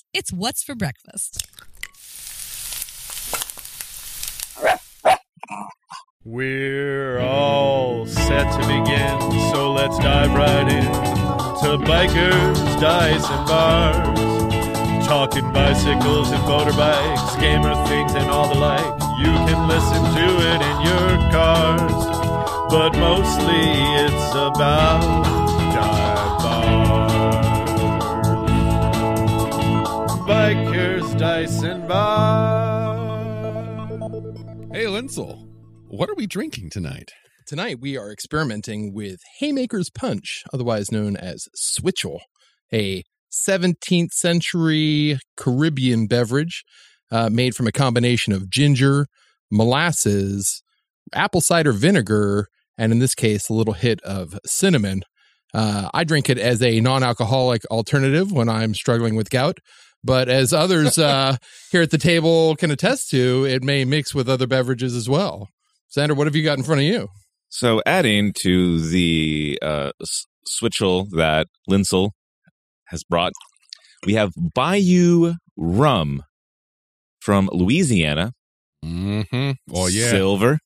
It's What's for Breakfast. We're all set to begin, so let's dive right in to Bikers, Dice, and Bars. Talking bicycles and motorbikes, gamer things and all the like. You can listen to it in your cars, but mostly it's about dive bars. Bikers, Dice, and Bars. Hey, Linsel, what are we drinking tonight? Tonight we are experimenting with Haymaker's Punch, otherwise known as Switchel, a 17th century Caribbean beverage made from a combination of ginger, molasses, apple cider vinegar, and in this case, a little hit of cinnamon. I drink it as a non-alcoholic alternative when I'm struggling with gout. But as others here at the table can attest to, it may mix with other beverages as well. Xander, what have you got in front of you? So adding to the switchel that Linsel has brought, we have Bayou Rum from Louisiana. Mm-hmm. Oh, yeah. Silver.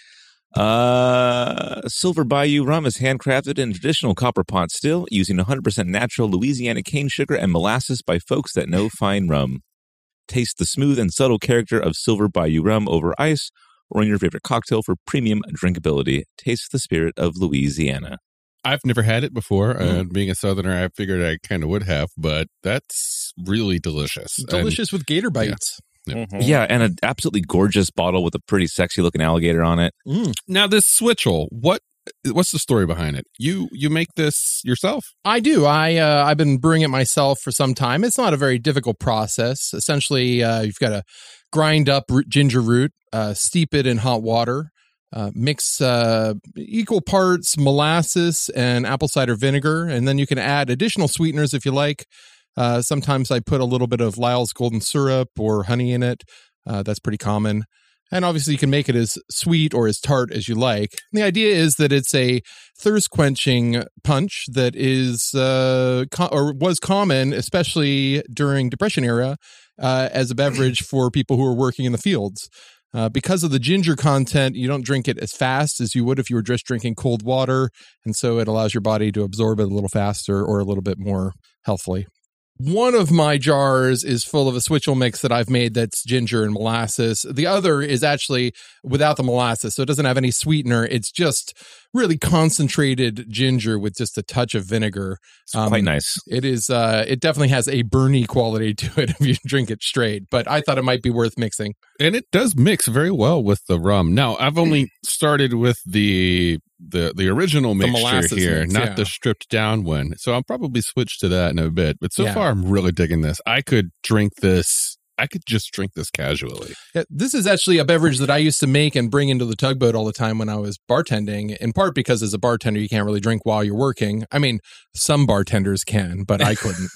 Silver Bayou Rum is handcrafted in traditional copper pot still, using 100% natural Louisiana cane sugar and molasses by folks that know fine rum. Taste the smooth and subtle character of Silver Bayou Rum over ice or in your favorite cocktail for premium drinkability. Taste the spirit of Louisiana. I've never had it before. Being a Southerner, I figured I kind of would have, but that's really delicious. Delicious with gator bites. Yeah. Yeah, and an absolutely gorgeous bottle with a pretty sexy looking alligator on it. Now, this Switchel, what's the story behind it? You make this yourself? I do. I've been brewing it myself for some time. It's not a very difficult process. Essentially, you've got to grind up ginger root, steep it in hot water, mix equal parts molasses and apple cider vinegar, and then you can add additional sweeteners if you like. Sometimes I put a little bit of Lyle's golden syrup or honey in it. That's pretty common. And obviously you can make it as sweet or as tart as you like. And the idea is that it's a thirst-quenching punch that is or was common, especially during Depression era, as a beverage for people who are working in the fields. Because of the ginger content, you don't drink it as fast as you would if you were just drinking cold water. And so it allows your body to absorb it a little faster or a little bit more healthily. One of my jars is full of a Switchel mix that I've made that's ginger and molasses. The other is actually without the molasses, so it doesn't have any sweetener. It's just really concentrated ginger with just a touch of vinegar. It's quite nice. It is. It definitely has a burny quality to it if you drink it straight, but I thought it might be worth mixing. And it does mix very well with the rum. Now, I've only started with the original mixture here, mix, not the stripped down one. So I'll probably switch to that in a bit. But so far, I'm really digging this. I could just drink this casually. Yeah, this is actually a beverage that I used to make and bring into the tugboat all the time when I was bartending, in part because as a bartender, you can't really drink while you're working. I mean, some bartenders can, but I couldn't.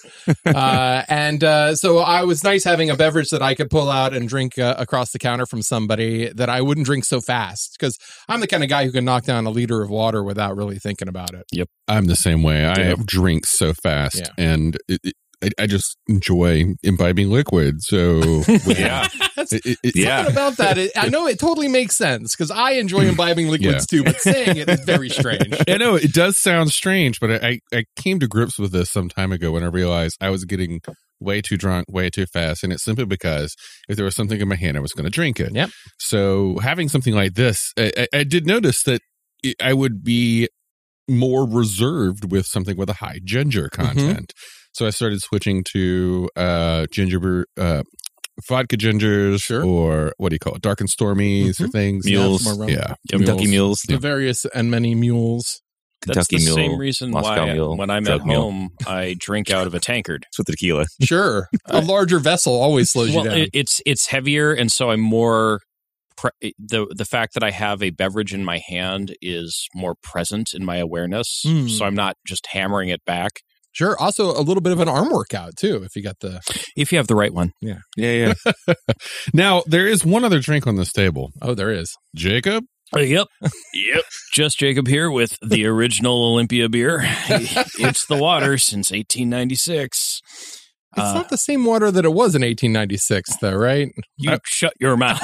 So I was nice having a beverage that I could pull out and drink across the counter from somebody that I wouldn't drink so fast, because I'm the kind of guy who can knock down a liter of water without really thinking about it. Yep. I'm the same way. I drink so fast, and I just enjoy imbibing liquid. So yeah, something about that. I know it totally makes sense because I enjoy imbibing liquids too, but saying it is very strange. I know it does sound strange, but I came to grips with this some time ago when I realized I was getting way too drunk, way too fast, and it's simply because if there was something in my hand, I was going to drink it. Yep. So having something like this, I did notice that I would be more reserved with something with a high ginger content. So I started switching to vodka gingers, or what do you call it? Dark and Stormies or things. Mules. Kentucky mules. The various and many mules. That's Kentucky the mule, same reason Moscow why mule, when I'm at drug mule. home, I drink out of a tankard. It's with the tequila. Sure. A larger vessel always slows you down. It's heavier, and so I'm more... The fact that I have a beverage in my hand is more present in my awareness, so I'm not just hammering it back. Sure. Also, a little bit of an arm workout, too, if you got if you have the right one. Yeah. Now, there is one other drink on this table. Oh, there is. Jacob? Yep. Just Jacob here with the original Olympia beer. It's the water since 1896. It's not the same water that it was in 1896, though, right? You shut your mouth.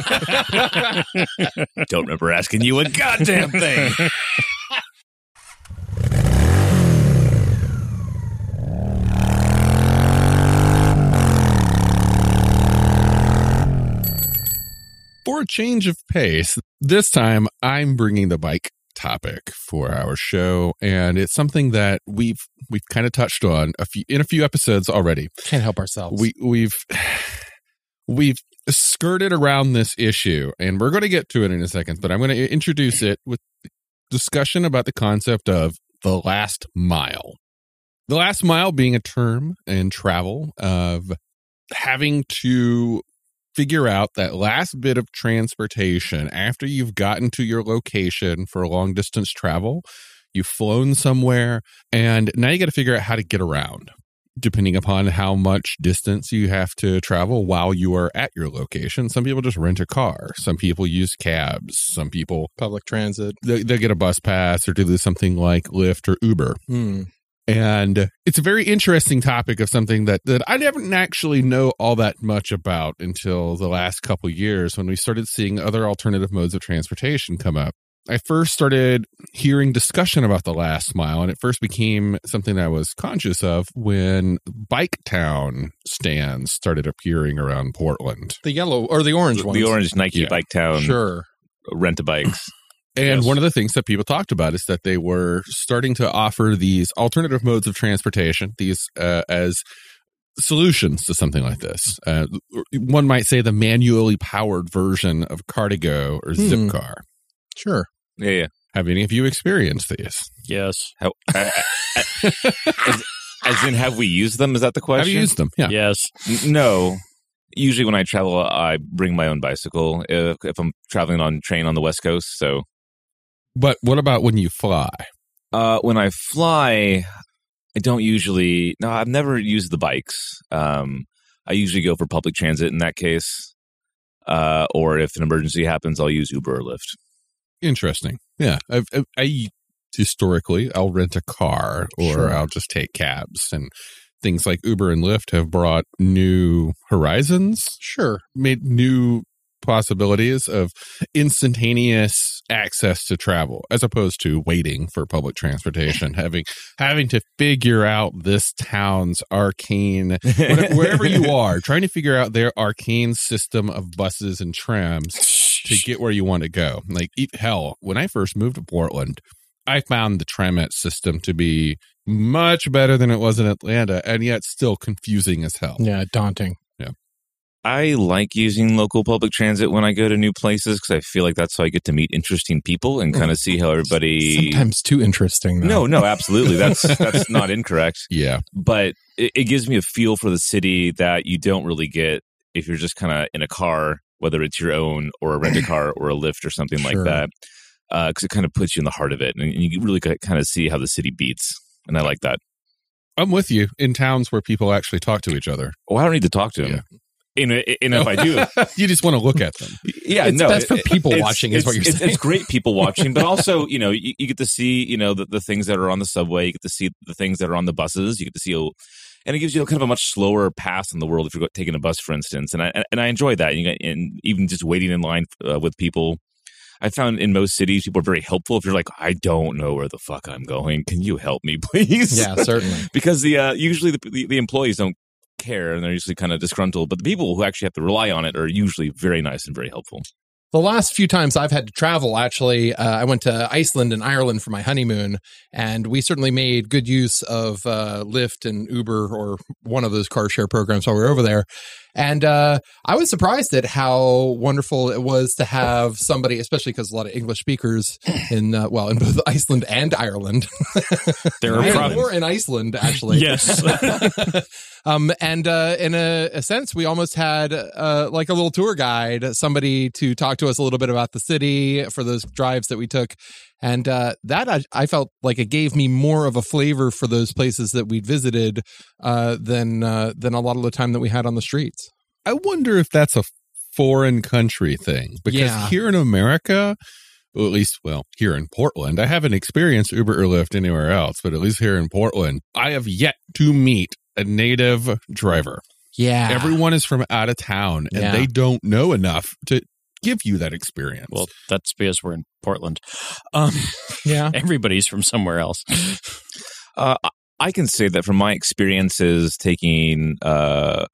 Don't remember asking you a goddamn thing. For a change of pace, this time I'm bringing the bike topic for our show, and it's something that we've kind of touched on in a few episodes already. Can't help ourselves. We've skirted around this issue, and we're going to get to it in a second, but I'm going to introduce it with discussion about the concept of the last mile. The last mile being a term in travel of having to figure out that last bit of transportation after you've gotten to your location for long distance travel. You've flown somewhere, and now you got to figure out how to get around, depending upon how much distance you have to travel while you are at your location. Some people just rent a car. Some people use cabs. Some people public transit. They get a bus pass or do something like Lyft or Uber. And it's a very interesting topic of something that I didn't actually know all that much about until the last couple of years when we started seeing other alternative modes of transportation come up. I first started hearing discussion about the last mile, and it first became something that I was conscious of when Bike Town stands started appearing around Portland. The yellow or the orange ones. The orange Nike Bike Town. Sure. Rent-a-bikes. And one of the things that people talked about is that they were starting to offer these alternative modes of transportation, these as solutions to something like this. One might say the manually powered version of Car2Go or Zipcar. Sure. Yeah. Have any of you experienced these? Yes. As in, have we used them? Is that the question? Have you used them? Yeah. Yes. No. Usually when I travel, I bring my own bicycle if I'm traveling on train on the West Coast. So. But what about when you fly? When I fly, I don't usually... No, I've never used the bikes. I usually go for public transit in that case. Or if an emergency happens, I'll use Uber or Lyft. Interesting. Yeah. I historically, I'll rent a car or I'll just take cabs. And things like Uber and Lyft have brought new horizons. Sure. Made new possibilities of instantaneous access to travel as opposed to waiting for public transportation, having to figure out this town's arcane, wherever you are, trying to figure out their arcane system of buses and trams to get where you want to go. Like, hell, when I first moved to Portland, I found the Tramjet system to be much better than it was in Atlanta, and yet still confusing as hell. Yeah, daunting. I like using local public transit when I go to new places because I feel like that's how I get to meet interesting people and kind of see how everybody... Sometimes too interesting, though. No, absolutely. That's not incorrect. Yeah. But it gives me a feel for the city that you don't really get if you're just kind of in a car, whether it's your own or a rent-a-car or a Lyft or something like that, because it kind of puts you in the heart of it. And you really kind of see how the city beats. And I like that. I'm with you in towns where people actually talk to each other. Oh, I don't need to talk to them. Yeah. And if I do, you just want to look at them. Yeah, that's for people watching, is what you're saying. It's great people watching, but also, you get to see, the things that are on the subway. You get to see the things that are on the buses. You get to see, and it gives you kind of a much slower path in the world if you're taking a bus, for instance. And I enjoy that. And even just waiting in line with people. I found in most cities, people are very helpful. If you're like, I don't know where the fuck I'm going, can you help me, please? Yeah, certainly. Because usually the employees don't care and they're usually kind of disgruntled, but the people who actually have to rely on it are usually very nice and very helpful. The last few times I've had to travel, actually, I went to Iceland and Ireland for my honeymoon, and we certainly made good use of Lyft and Uber or one of those car share programs while we were over there. And I was surprised at how wonderful it was to have somebody, especially because a lot of English speakers in both Iceland and Ireland. There are more in Iceland, actually. Yes. And in a sense, we almost had like a little tour guide, somebody to talk to us a little bit about the city for those drives that we took. And that I felt like it gave me more of a flavor for those places that we'd visited than a lot of the time that we had on the streets. I wonder if that's a foreign country thing, because here in America, well, at least, here in Portland, I haven't experienced Uber or Lyft anywhere else, but at least here in Portland, I have yet to meet a native driver. Yeah. Everyone is from out of town, and they don't know enough to give you that experience. Well, that's because we're in Portland. Yeah. Everybody's from somewhere else. I can say that from my experiences taking Uber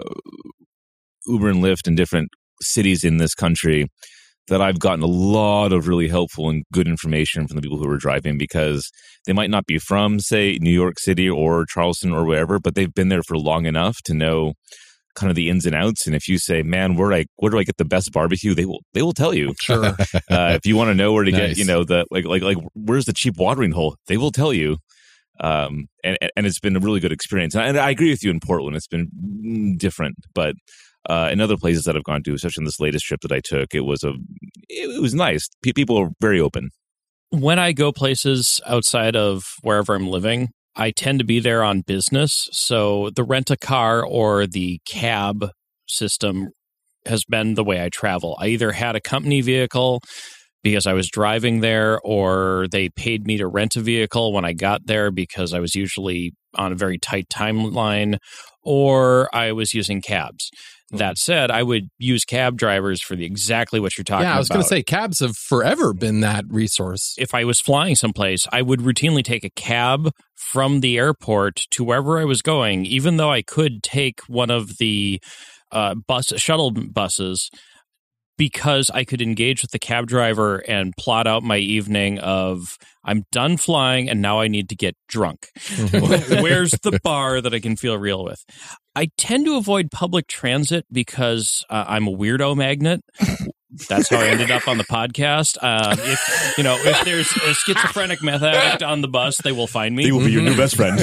and Lyft in different cities in this country, that I've gotten a lot of really helpful and good information from the people who are driving, because they might not be from, say, New York City or Charleston or wherever, but they've been there for long enough to know kind of the ins and outs. And if you say, man, where do I get the best barbecue? They will tell you. Sure. If you want to know where to Nice. get, the like where's the cheap watering hole? They will tell you. And it's been a really good experience. And I agree with you in Portland. It's been different, but in other places that I've gone to, especially in this latest trip that I took, it was nice. People are very open. When I go places outside of wherever I'm living, I tend to be there on business. So the rent-a-car or the cab system has been the way I travel. I either had a company vehicle because I was driving there, or they paid me to rent a vehicle when I got there because I was usually on a very tight timeline, or I was using cabs. That said, I would use cab drivers for exactly what you're talking about. Yeah, I was going to say cabs have forever been that resource. If I was flying someplace, I would routinely take a cab from the airport to wherever I was going, even though I could take one of the shuttle buses, because I could engage with the cab driver and plot out my evening of, I'm done flying and now I need to get drunk. Where's the bar that I can feel real with? I tend to avoid public transit because I'm a weirdo magnet. That's how I ended up on the podcast. If there's a schizophrenic meth addict on the bus, they will find me. They will be your new best friend.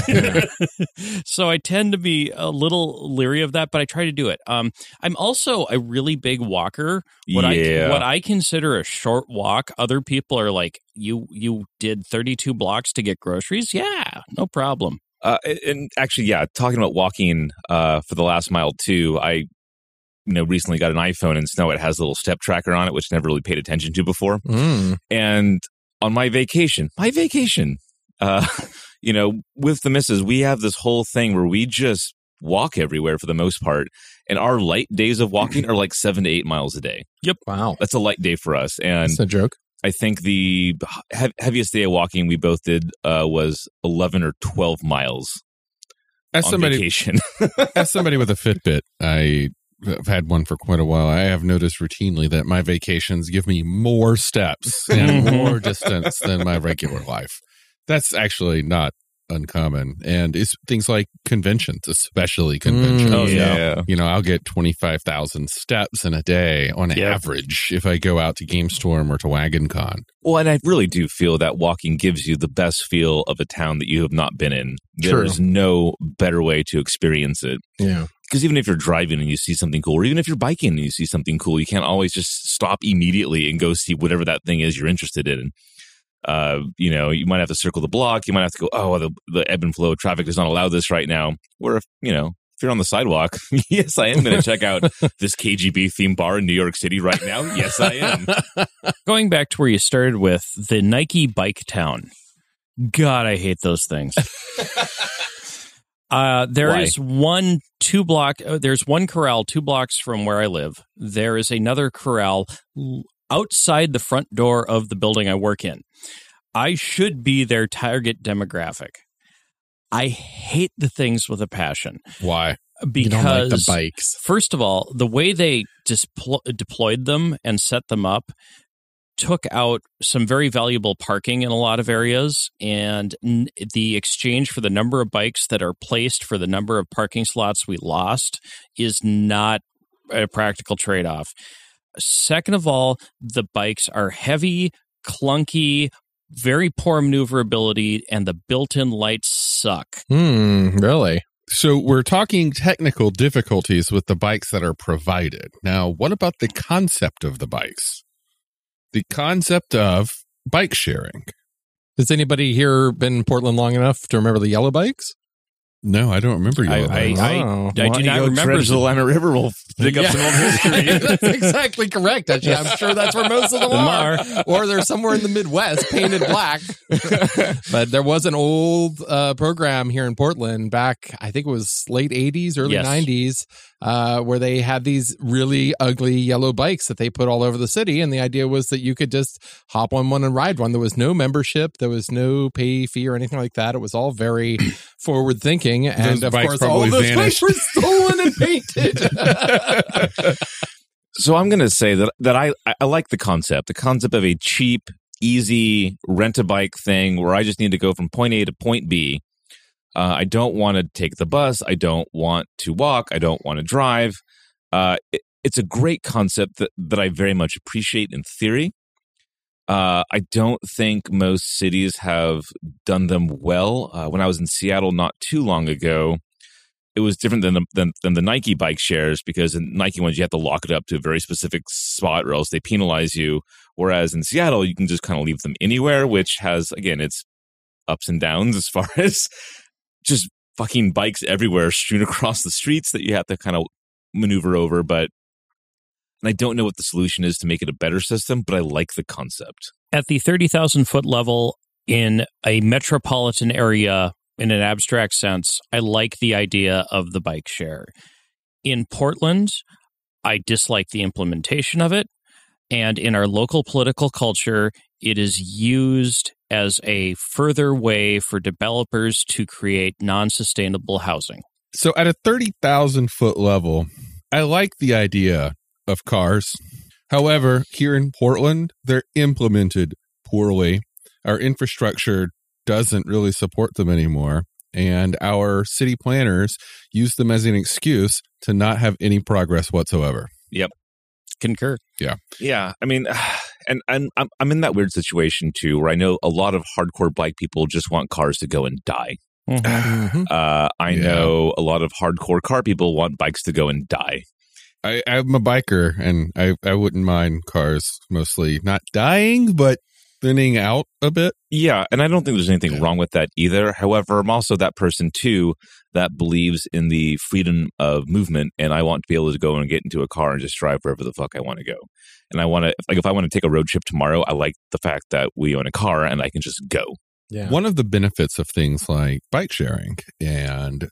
So I tend to be a little leery of that, but I try to do it. I'm also a really big walker. What I consider a short walk, other people are like, you did 32 blocks to get groceries? Yeah, no problem. And actually, talking about walking for the last mile too, I recently got an iPhone, and it has a little step tracker on it, which I never really paid attention to before. And on my vacation, with the missus, we have this whole thing where we just walk everywhere for the most part. And our light days of walking are like 7 to 8 miles a day. Yep. Wow. That's a light day for us. And That's a joke. I think the heaviest day of walking we both did was 11 or 12 miles on vacation. As somebody with a Fitbit, I've had one for quite a while. I have noticed routinely that my vacations give me more steps and more distance than my regular life. That's actually not uncommon. And it's things like conventions, especially conventions. Oh, yeah. I'll get 25,000 steps in a day on average if I go out to GameStorm or to WagonCon. Well, and I really do feel that walking gives you the best feel of a town that you have not been in. There is no better way to experience it. Yeah. Because even if you're driving and you see something cool, or even if you're biking and you see something cool, you can't always just stop immediately and go see whatever that thing is you're interested in. You might have to circle the block. You might have to go, the ebb and flow of traffic does not allow this right now. Or if you're on the sidewalk, yes, I am going to check out this KGB themed bar in New York City right now. Yes, I am. Going back to where you started with the Nike Bike Town. God, I hate those things. There's one corral 2 blocks from where I live. There is another corral outside the front door of the building I work in. I should be their target demographic. I hate the things with a passion. Why? Because you don't like the bikes. First of all, the way they deployed them and set them up took out some very valuable parking in a lot of areas, and the exchange for the number of bikes that are placed for the number of parking slots we lost is not a practical trade-off. Second of all, the bikes are heavy, clunky, very poor maneuverability, and the built-in lights suck. Really? So we're talking technical difficulties with the bikes that are provided. Now, what about the concept of the bikes? The concept of bike sharing. Has anybody here been in Portland long enough to remember the yellow bikes? No, I don't remember you. I do not remember. Dredge the Willamette River. We'll dig up some old history. That's exactly correct. Actually, I'm sure that's where most of them are. Or they're somewhere in the Midwest painted black. But there was an old program here in Portland back, I think it was late 80s, early 90s, where they had these really ugly yellow bikes that they put all over the city. And the idea was that you could just hop on one and ride one. There was no membership. There was no pay fee or anything like that. It was all very forward thinking. And of course, all of those bikes were stolen and painted. So I'm going to say that I like the concept of a cheap, easy rent-a-bike thing where I just need to go from point A to point B. I don't want to take the bus. I don't want to walk. I don't want to drive. It's a great concept that I very much appreciate in theory. I don't think most cities have done them well. When I was in Seattle not too long ago, it was different than the Nike bike shares, because in Nike ones, you have to lock it up to a very specific spot or else they penalize you. Whereas in Seattle, you can just kind of leave them anywhere, which has, again, its ups and downs as far as just fucking bikes everywhere strewn across the streets that you have to kind of maneuver over. But and I don't know what the solution is to make it a better system, but I like the concept. At the 30,000 foot level in a metropolitan area, in an abstract sense, I like the idea of the bike share. In Portland, I dislike the implementation of it. And in our local political culture, it is used as a further way for developers to create non-sustainable housing. So at a 30,000 foot level, I like the idea of cars. However, here in Portland, they're implemented poorly. Our infrastructure doesn't really support them anymore. And our city planners use them as an excuse to not have any progress whatsoever. Yep. Concur. Yeah. I mean, and I'm in that weird situation too, where I know a lot of hardcore bike people just want cars to go and die. Mm-hmm. I know a lot of hardcore car people want bikes to go and die. I'm a biker, and I wouldn't mind cars mostly not dying, but thinning out a bit. Yeah, and I don't think there's anything wrong with that either. However, I'm also that person too that believes in the freedom of movement, and I want to be able to go and get into a car and just drive wherever the fuck I want to go. And I want to, like, if I want to take a road trip tomorrow, I like the fact that we own a car and I can just go. Yeah. One of the benefits of things like bike sharing and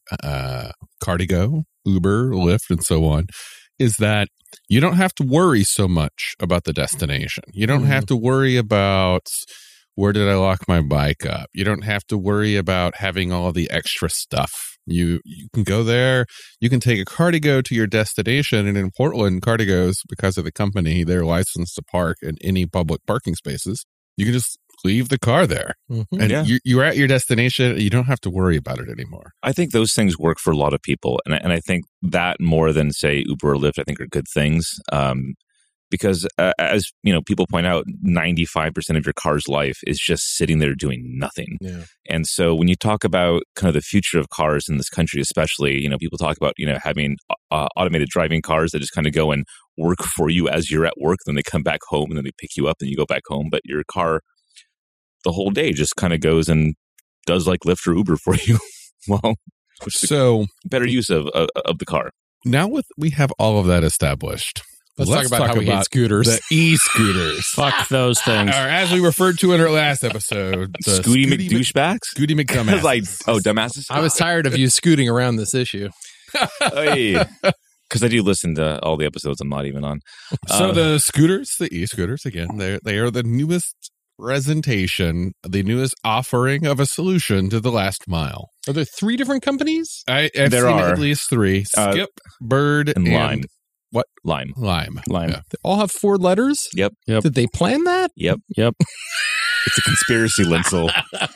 Car2Go, Uber, Lyft, and so on is that you don't have to worry so much about the destination. You don't have to worry about where did I lock my bike up. You don't have to worry about having all the extra stuff. You can go there. You can take a Car2Go to your destination. And in Portland, Car2Go's, because of the company, they're licensed to park in any public parking spaces. You can just leave the car there. Mm-hmm. And you're at your destination. You don't have to worry about it anymore. I think those things work for a lot of people. And I think that more than, say, Uber or Lyft, I think are good things. Because as you know, people point out, 95% of your car's life is just sitting there doing nothing. Yeah. And so when you talk about kind of the future of cars in this country, especially, you know, people talk about, you know, having automated driving cars that just kind of go and work for you as you're at work. Then they come back home and then they pick you up and you go back home. But your car the whole day just kind of goes and does like Lyft or Uber for you. Well, so better use of the car. Now we have all of that established. Let's talk about how we hate scooters. The e-scooters. Fuck those things. Or as we referred to in our last episode, the Scooty McDouchebags? Scooty McDumbasses. Like, oh, dumbasses? I was tired of you scooting around this issue. Because I do listen to all the episodes I'm not even on. So the scooters, the e-scooters, again, they are the newest presentation, the newest offering of a solution to the last mile. Are there 3 different companies? I've There seen are. at least 3. Skip, Bird, and Lime. What? Lime. Lime. They all have 4 letters? Yep. Did they plan that? Yep. It's a conspiracy, Linsel.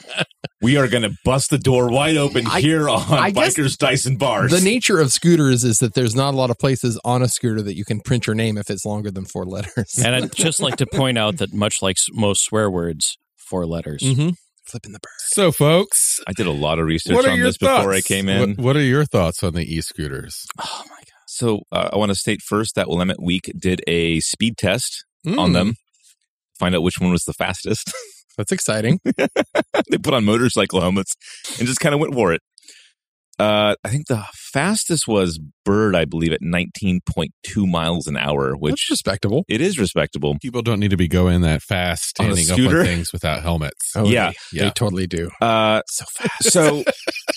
We are going to bust the door wide open here on Bikers, Dice, and Bars. The nature of scooters is that there's not a lot of places on a scooter that you can print your name if it's longer than 4 letters. And I'd just like to point out that much like most swear words, 4 letters. Mm-hmm. Flipping the bird. So, folks, I did a lot of research on this before I came in. What are your thoughts on the e-scooters? Oh, my God. So I want to state first that Willamette Week did a speed test on them. Find out which one was the fastest. That's exciting. They put on motorcycle helmets and just kind of went for it. I think the fastest was Bird, I believe, at 19.2 miles an hour, which That's respectable. it is respectable. People don't need to be going that fast, On a standing up scooter? on things without helmets. Oh, Yeah. They totally do. So fast.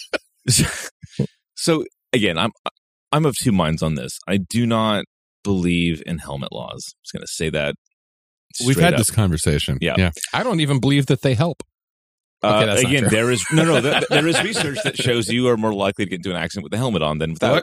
So again, I'm of two minds on this. I do not believe in helmet laws. I'm just going to say that. We've straight had up. this conversation. Yeah. I don't even believe that they help. Okay, that's not Again, true. there is there is research that shows you are more likely to get into an accident with a helmet on than without.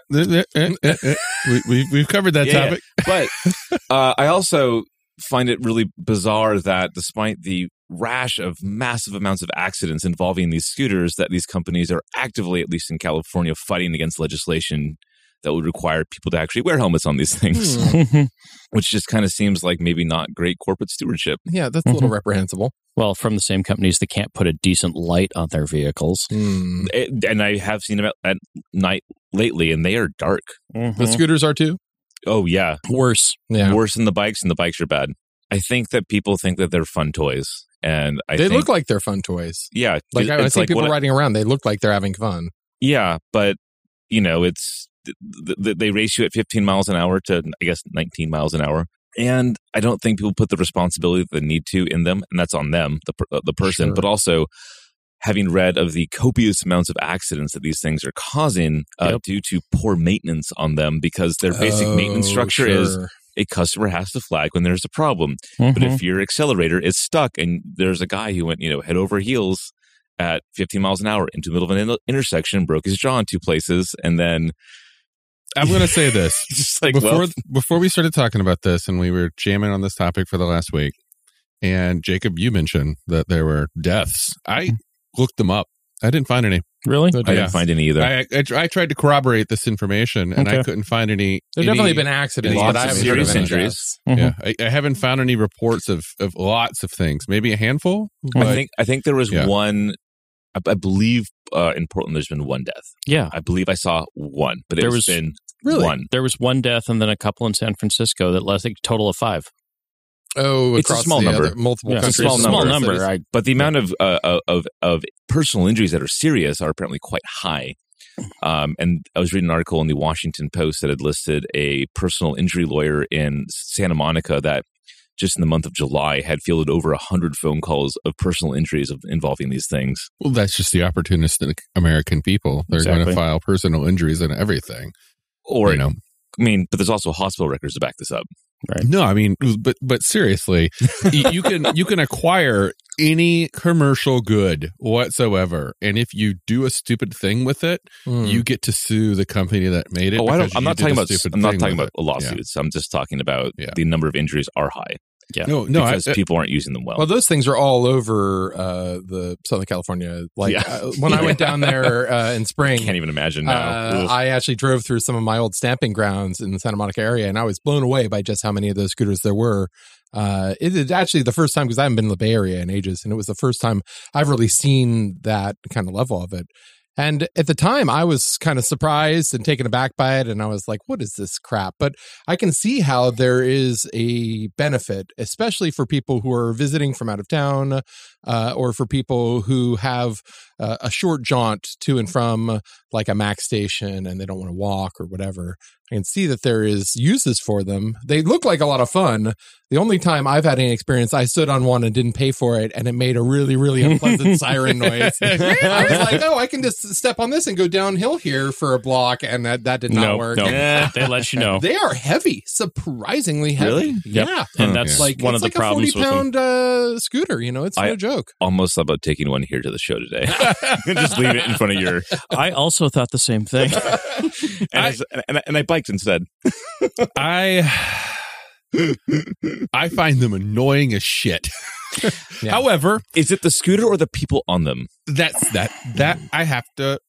We've covered that Yeah, topic. But I also find it really bizarre that despite the rash of massive amounts of accidents involving these scooters, that these companies are actively, at least in California, fighting against legislation that would require people to actually wear helmets on these things, which just kind of seems like maybe not great corporate stewardship. Yeah, that's a little reprehensible. Well, from the same companies that can't put a decent light on their vehicles. And I have seen them at night lately, and they are dark. The scooters are too? Oh, yeah. Worse. Yeah. Worse than the bikes, and the bikes are bad. I think that people think that they're fun toys. And I They think, look like they're fun toys. yeah. Like I it's see like people what I- riding around, they look like they're having fun. Yeah, but, it's they race you at 15 miles an hour to, I guess, 19 miles an hour. And I don't think people put the responsibility that they need to in them, and that's on them, the person. Sure. But also, having read of the copious amounts of accidents that these things are causing due to poor maintenance on them, because their basic maintenance structure is a customer has to flag when there's a problem. But if your accelerator is stuck and there's a guy who went, head over heels at 15 miles an hour into the middle of an intersection, broke his jaw in two places, and then I'm going to say this. just like, Before we started talking about this, and we were jamming on this topic for the last week, and Jacob, you mentioned that there were deaths. I looked them up. I didn't find any. Really? I didn't find any either. I tried to corroborate this information, and I couldn't find any. There have definitely been accidents, lots but I of haven't heard of serious any injuries. deaths. Yeah, I haven't found any reports of lots of things. Maybe a handful. But I think there was Yeah. one. I believe in Portland there's been one death. Yeah. I believe I saw one, but There it's was- been Really? one. There was one death and then a couple in San Francisco that led, I think, a total of 5. Oh, It's a across small the number. other multiple Yeah, it's a countries. small number. cities. But the amount of personal injuries that are serious are apparently quite high. And I was reading an article in the Washington Post that had listed a personal injury lawyer in Santa Monica that just in the month of July had fielded over 100 phone calls of personal injuries involving these things. Well, that's just the opportunistic American people. They're going Exactly. to file personal injuries and everything. Or, You know. but there's also hospital records to back this up. No, I mean, but seriously, you can acquire any commercial good whatsoever, and if you do a stupid thing with it, you get to sue the company that made it. I'm not talking about Yeah. lawsuits. I'm just talking about Yeah. the number of injuries are high. Yeah. No, because people aren't using them well. Well, those things are all over the Southern California. Like Yeah. when I went down there in spring, Can't even imagine now. Ugh. I actually drove through some of my old stamping grounds in the Santa Monica area, and I was blown away by just how many of those scooters there were. It is actually the first time, because I haven't been in the Bay Area in ages, and it was the first time I've really seen that kind of level of it. And at the time, I was kind of surprised and taken aback by it. And I was like, what is this crap? But I can see how there is a benefit, especially for people who are visiting from out of town or for people who have a short jaunt to and from like a Mac station and they don't want to walk or whatever. I can see that there is uses for them. They look like a lot of fun. The only time I've had any experience, I stood on one and didn't pay for it, and it made a really, really unpleasant siren noise. I was like, oh, I can just step on this and go downhill here for a block, and that did not work. No, Yeah. they let you know. They are heavy, surprisingly heavy. Really? Yep. Yeah. And that's Like one it's of the like problems a with them. 40-pound scooter. It's no joke. Almost thought about taking one here to the show today. Just leave it in front of your. I also thought the same thing. And I biked instead. I find them annoying as shit. Yeah. However, Is it the scooter or the people on them? that's that I have to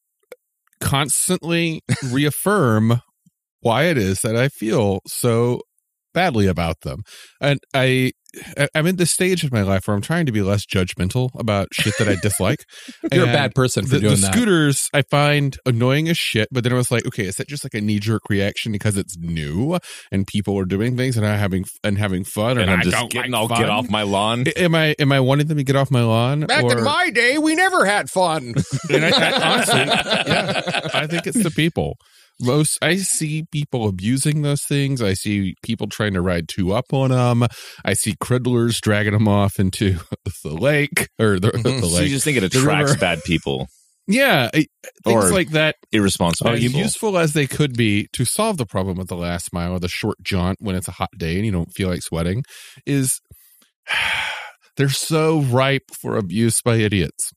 constantly reaffirm why it is that I feel so badly about them. And I'm in this stage of my life where I'm trying to be less judgmental about shit that I dislike. You're And a bad person for doing the that. scooters I find annoying as shit, but then I was like, okay, is that just like a knee-jerk reaction because it's new and people are doing things and having fun, And I'm I just don't getting like all fun? get off my lawn. Am I wanting them to get off my lawn? Back in my day, we never had fun. And honestly, yeah, I think it's the people. I see people abusing those things. I see people trying to ride two up on them. I see criddlers dragging them off into the lake or the So lake. you just think it The attracts river. bad people, Yeah, things Or like that. irresponsible As people. useful as they could be to solve the problem of the last mile or the short jaunt when it's a hot day and you don't feel like sweating, is they're so ripe for abuse by idiots.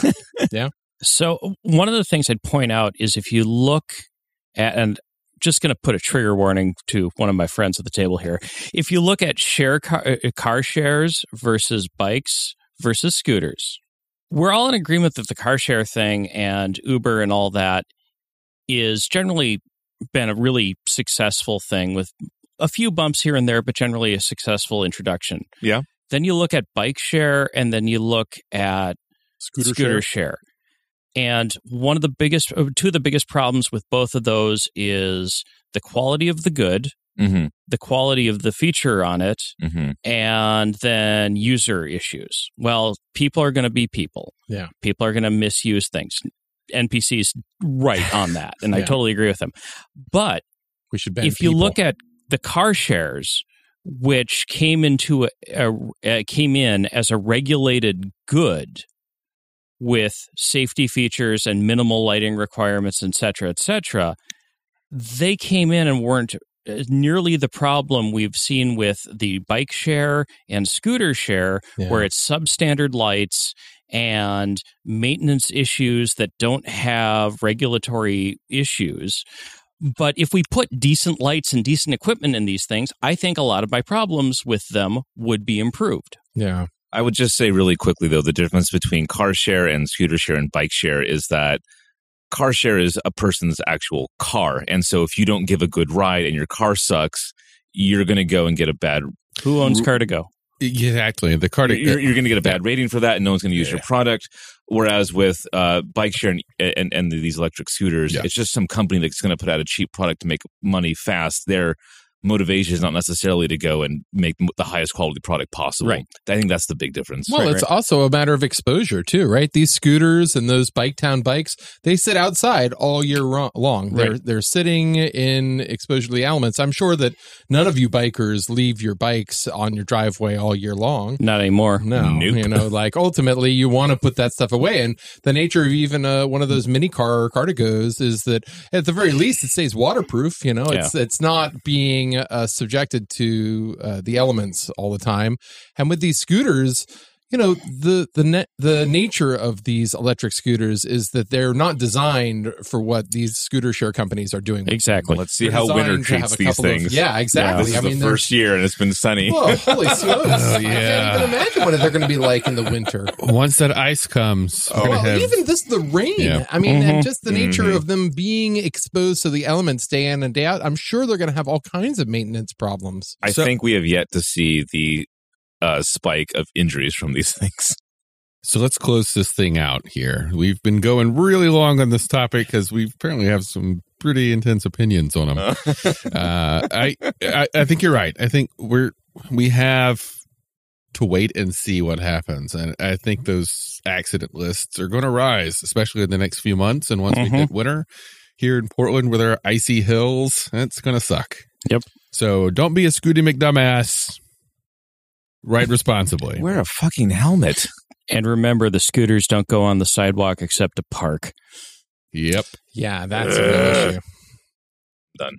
So one of the things I'd point out is if you look at, and just going to put a trigger warning to one of my friends at the table here. If you look at car shares versus bikes versus scooters, we're all in agreement that the car share thing and Uber and all that is generally been a really successful thing with a few bumps here and there, but generally a successful introduction. Yeah. Then you look at bike share and then you look at scooter share. And two of the biggest problems with both of those is the quality of the good, Mm-hmm. the quality of the feature on it, Mm-hmm. and then user issues. Well, people are going to be people. Yeah. People are going to misuse things. NPC's right on that, and I Yeah. totally agree with them. But We should ban if you people. look at the car shares, which came in as a regulated good with safety features and minimal lighting requirements, et cetera, they came in and weren't nearly the problem we've seen with the bike share and scooter share, where it's substandard lights and maintenance issues that don't have regulatory issues. But if we put decent lights and decent equipment in these things, I think a lot of my problems with them would be improved. Yeah. I would just say really quickly, though, the difference between car share and scooter share and bike share is that car share is a person's actual car. And so if you don't give a good ride and your car sucks, you're going to go and get a bad... Who owns Car2Go? Exactly. The car You're going to get a bad rating for that, and no one's going to use your product. Whereas with bike share and these electric scooters, it's just some company that's going to put out a cheap product to make money fast. Their motivation is not necessarily to go and make the highest quality product possible. Right. I think that's the big difference. Well, it's also a matter of exposure too, right? These scooters and those bike town bikes, they sit outside all year long. They're sitting in exposure to the elements. I'm sure that none of you bikers leave your bikes on your driveway all year long. Not anymore. No, Nope. like ultimately you want to put that stuff away. And the nature of even one of those mini car or Car2Gos is that at the very least it stays waterproof. It's not being subjected to the elements all the time. And with these scooters, the nature of these electric scooters is that they're not designed for what these scooter share companies are doing. Exactly. Let's see They're how winter designed to have treats a these couple of- things. Yeah, exactly. This is the first year, and it's been sunny. Whoa, holy smokes. I can't even imagine what they're going to be like in the winter. Once that ice comes, we're gonna have, Even the rain. Yeah. I mean, and just the nature of them being exposed to the elements day in and day out, I'm sure they're going to have all kinds of maintenance problems. I think we have yet to see the spike of injuries from these things. So let's close this thing out here. We've been going really long on this topic because we apparently have some pretty intense opinions on them. I think you're right. I think we have to wait and see what happens. And I think those accident lists are going to rise, especially in the next few months. And once we get winter here in Portland where there are icy hills, it's going to suck. Yep. So don't be a Scooty McDumbass. Ride responsibly. Wear a fucking helmet. And remember, the scooters don't go on the sidewalk except to park. Yep. Yeah, that's a real issue. Done.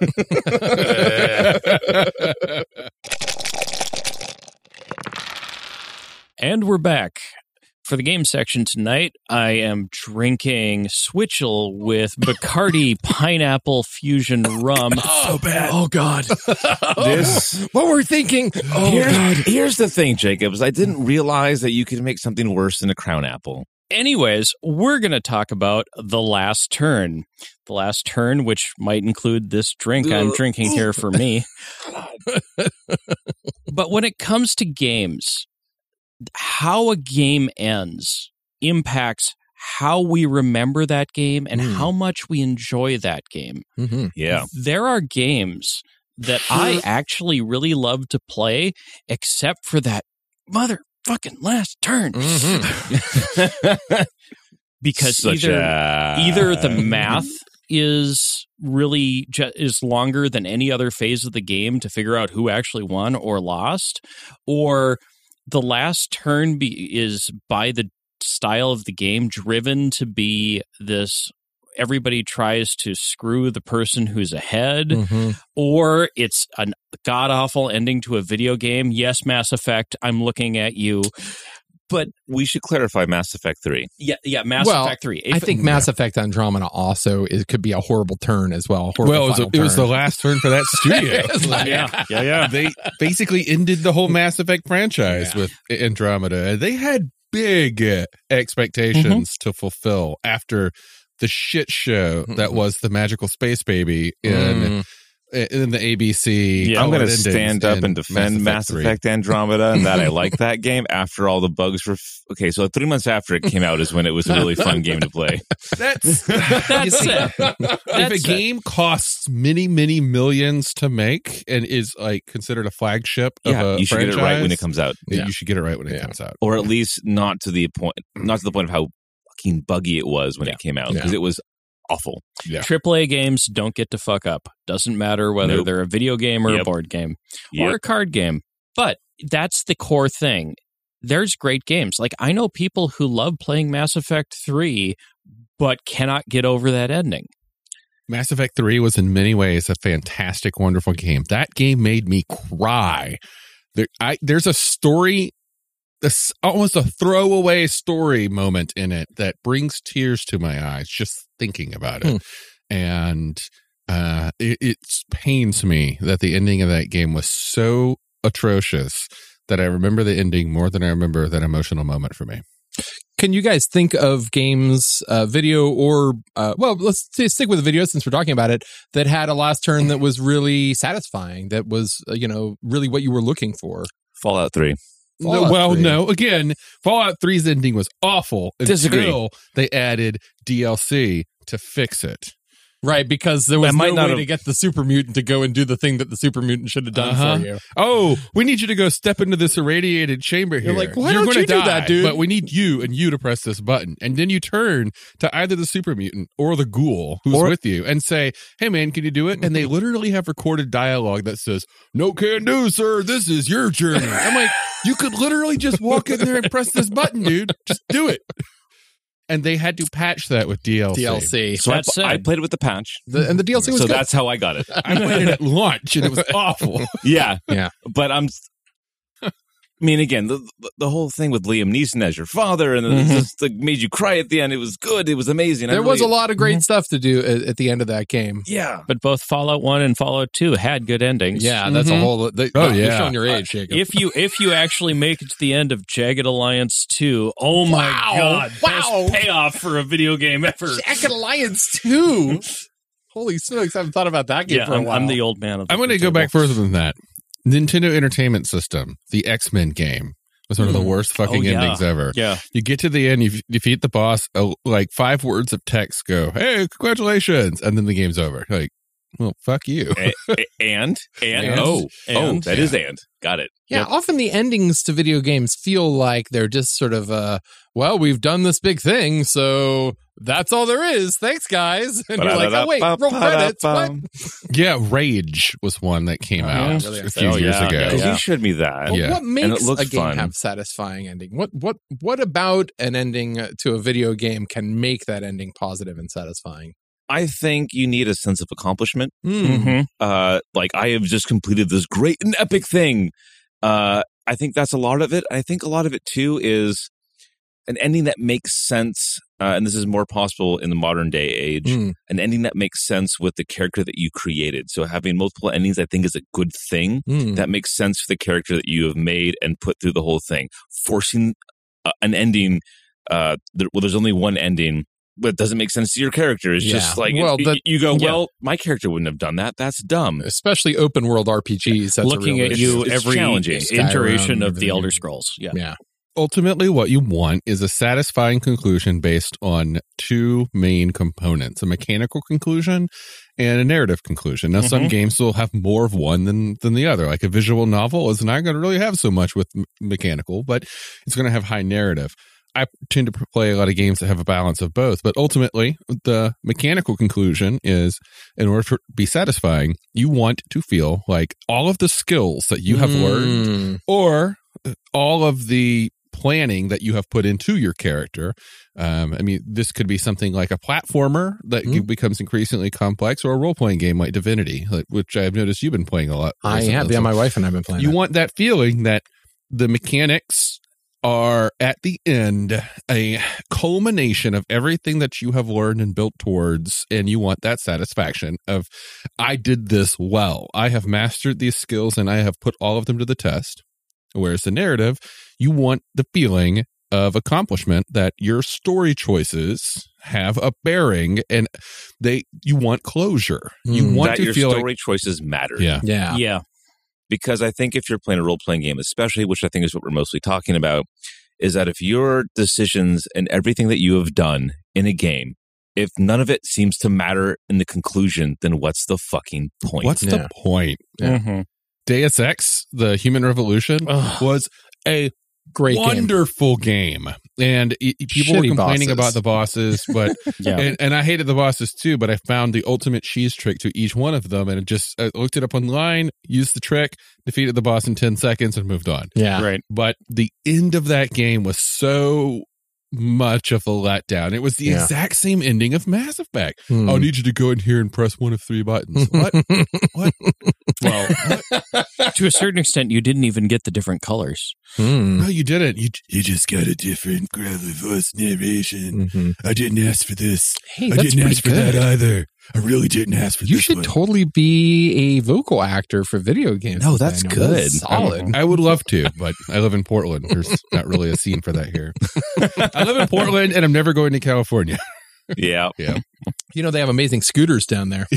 And we're back. For the game section tonight, I am drinking Switchel with Bacardi Pineapple Fusion Rum. So bad. Oh, God. This What were we thinking? Oh, God. here's the thing, Jacobs. I didn't realize that you could make something worse than a crown apple. Anyways, we're going to talk about The Last Turn. The Last Turn, which might include this drink I'm drinking here for me. But when it comes to games, how a game ends impacts how we remember that game and how much we enjoy that game. Mm-hmm. Yeah. There are games that I actually really love to play, except for that motherfucking last turn. Because either the math is really is longer than any other phase of the game to figure out who actually won or lost, or the last turn is by the style of the game driven to be this everybody tries to screw the person who's ahead, or it's a god-awful ending to a video game. Yes, Mass Effect, I'm looking at you. But we should clarify Mass Effect 3. Yeah, Mass Effect 3. I think Mass Effect Andromeda also could be a horrible turn as well. It was the last turn for that studio. Yeah. They basically ended the whole Mass Effect franchise with Andromeda. They had big expectations to fulfill after the shit show that was the Magical Space Baby in the ABC. I'm going to stand up and defend Mass Effect Andromeda and that I like that game after all the bugs were... Okay, so 3 months after it came out is when it was a really fun game to play. That's it. If a game costs many, many millions to make and is like considered a flagship of a you should franchise, get it right when it comes out. You should get it right when it comes out. Or at least not to the point of how fucking buggy it was when it came out, because it was awful. AAA games don't get to fuck up. Doesn't matter whether they're a video game or a board game or a card game. But that's the core thing. There's great games. Like, I know people who love playing Mass Effect 3 but cannot get over that ending. Mass Effect 3 was in many ways a fantastic, wonderful game. That game made me cry. There's a story, almost a throwaway story moment in it that brings tears to my eyes just thinking about it. And it pains me that the ending of that game was so atrocious that I remember the ending more than I remember that emotional moment for me. Can you guys think of games, video or, let's stick with the video since we're talking about it, that had a last turn that was really satisfying, that was, really what you were looking for? Fallout 3. Again, Fallout 3's ending was awful until they added DLC to fix it. Right, because there was no way to get the super mutant to go and do the thing that the super mutant should have done for you. Oh, we need you to go step into this irradiated chamber here. You're like, why don't you do that, dude? But we need you to press this button. And then you turn to either the super mutant or the ghoul who's with you and say, hey, man, can you do it? And they literally have recorded dialogue that says, no can do, sir. This is your journey. I'm like, you could literally just walk in there and press this button, dude. Just do it. And they had to patch that with DLC. So I played it with the patch. And the DLC was good. So that's how I got it. I played it at launch, and it was awful. Yeah. But I mean, again, the whole thing with Liam Neeson as your father and it made you cry at the end. It was good. It was amazing. There was a lot of great stuff to do at the end of that game. Yeah. But both Fallout 1 and Fallout 2 had good endings. Yeah, that's a whole... You're showing your age, Jacob. If you actually make it to the end of Jagged Alliance 2, oh my God. Best payoff for a video game ever. Jagged Alliance 2? Holy smokes, I haven't thought about that game for a while. I'm the old man of the I'm going to go back further than that. Nintendo Entertainment System, the X-Men game, was one of the worst fucking endings ever. Yeah. You get to the end, you defeat the boss, like 5 words of text go, hey, congratulations, and then the game's over. Like, well, fuck you. And that is and. Got it. Yeah, often the endings to video games feel like they're just sort of, we've done this big thing, so that's all there is. Thanks, guys. And you're like, oh, wait, roll credits. What? Yeah, Rage was one that came out a few years ago. You showed me that. Well, what makes a game fun. Have satisfying ending? What about an ending to a video game can make that ending positive and satisfying? I think you need a sense of accomplishment. Mm-hmm. I have just completed this great and epic thing. I think that's a lot of it. I think a lot of it, too, is an ending that makes sense, and this is more possible in the modern day age, an ending that makes sense with the character that you created. So having multiple endings, I think, is a good thing. That makes sense for the character that you have made and put through the whole thing. Forcing an ending, there's only one ending, but it doesn't make sense to your character. It's just like, you go, well, my character wouldn't have done that. That's dumb. Especially open world RPGs. That's looking at you it's every challenging. iteration of the Elder Scrolls. Yeah. Ultimately, what you want is a satisfying conclusion based on two main components, a mechanical conclusion and a narrative conclusion. Now, some games will have more of one than the other. Like a visual novel is not going to really have so much with mechanical, but it's going to have high narrative. I tend to play a lot of games that have a balance of both, but ultimately, the mechanical conclusion is, in order to be satisfying, you want to feel like all of the skills that you have learned or all of the planning that you have put into your character. I mean, this could be something like a platformer that becomes increasingly complex, or a role-playing game like Divinity, which I've noticed you've been playing a lot. I have. Yeah, my wife and I have been playing. You want that feeling that the mechanics are at the end a culmination of everything that you have learned and built towards, and you want that satisfaction of, I did this well. I have mastered these skills and I have put all of them to the test. Whereas the narrative, you want the feeling of accomplishment that your story choices have a bearing, and you want closure. You want that to your feel story choices matter. Yeah. Because I think if you're playing a role-playing game, especially, which I think is what we're mostly talking about, is that if your decisions and everything that you have done in a game, if none of it seems to matter in the conclusion, then what's the fucking point? What's the point? Deus Ex, the Human Revolution, was a great wonderful game. And people were complaining about the bosses, but and I hated the bosses too, but I found the ultimate cheese trick to each one of them, and I looked it up online, used the trick, defeated the boss in 10 seconds, and moved on. Yeah. Right. But the end of that game was so much of a letdown. It was the exact same ending of Mass Effect. I'll need you to go in here and press one of 3 buttons. What? Well, to a certain extent, you didn't even get the different colors. No, you didn't. You just got a different gravelly voice narration. I didn't ask for this. Hey, I didn't ask for that either. I really didn't ask for this. You should totally be a vocal actor for video games. No, that's good. That's solid. I would love to, but I live in Portland. There's not really a scene for that here. I live in Portland, and I'm never going to California. Yeah. You know, they have amazing scooters down there.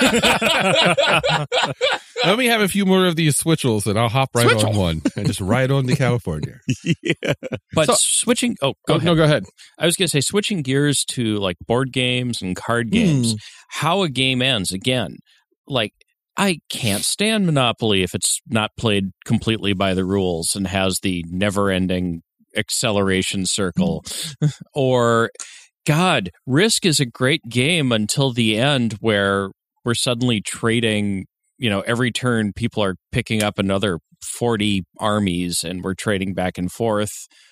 Let me have a few more of these switchels, and I'll hop right on one and just ride on to California. But switching... Oh, go ahead. No, go ahead. I was going to say, switching gears to like board games and card games, how a game ends, again, like, I can't stand Monopoly if it's not played completely by the rules and has the never-ending acceleration circle. Or... God, Risk is a great game until the end, where we're suddenly trading, every turn people are picking up another 40 armies and we're trading back and forth.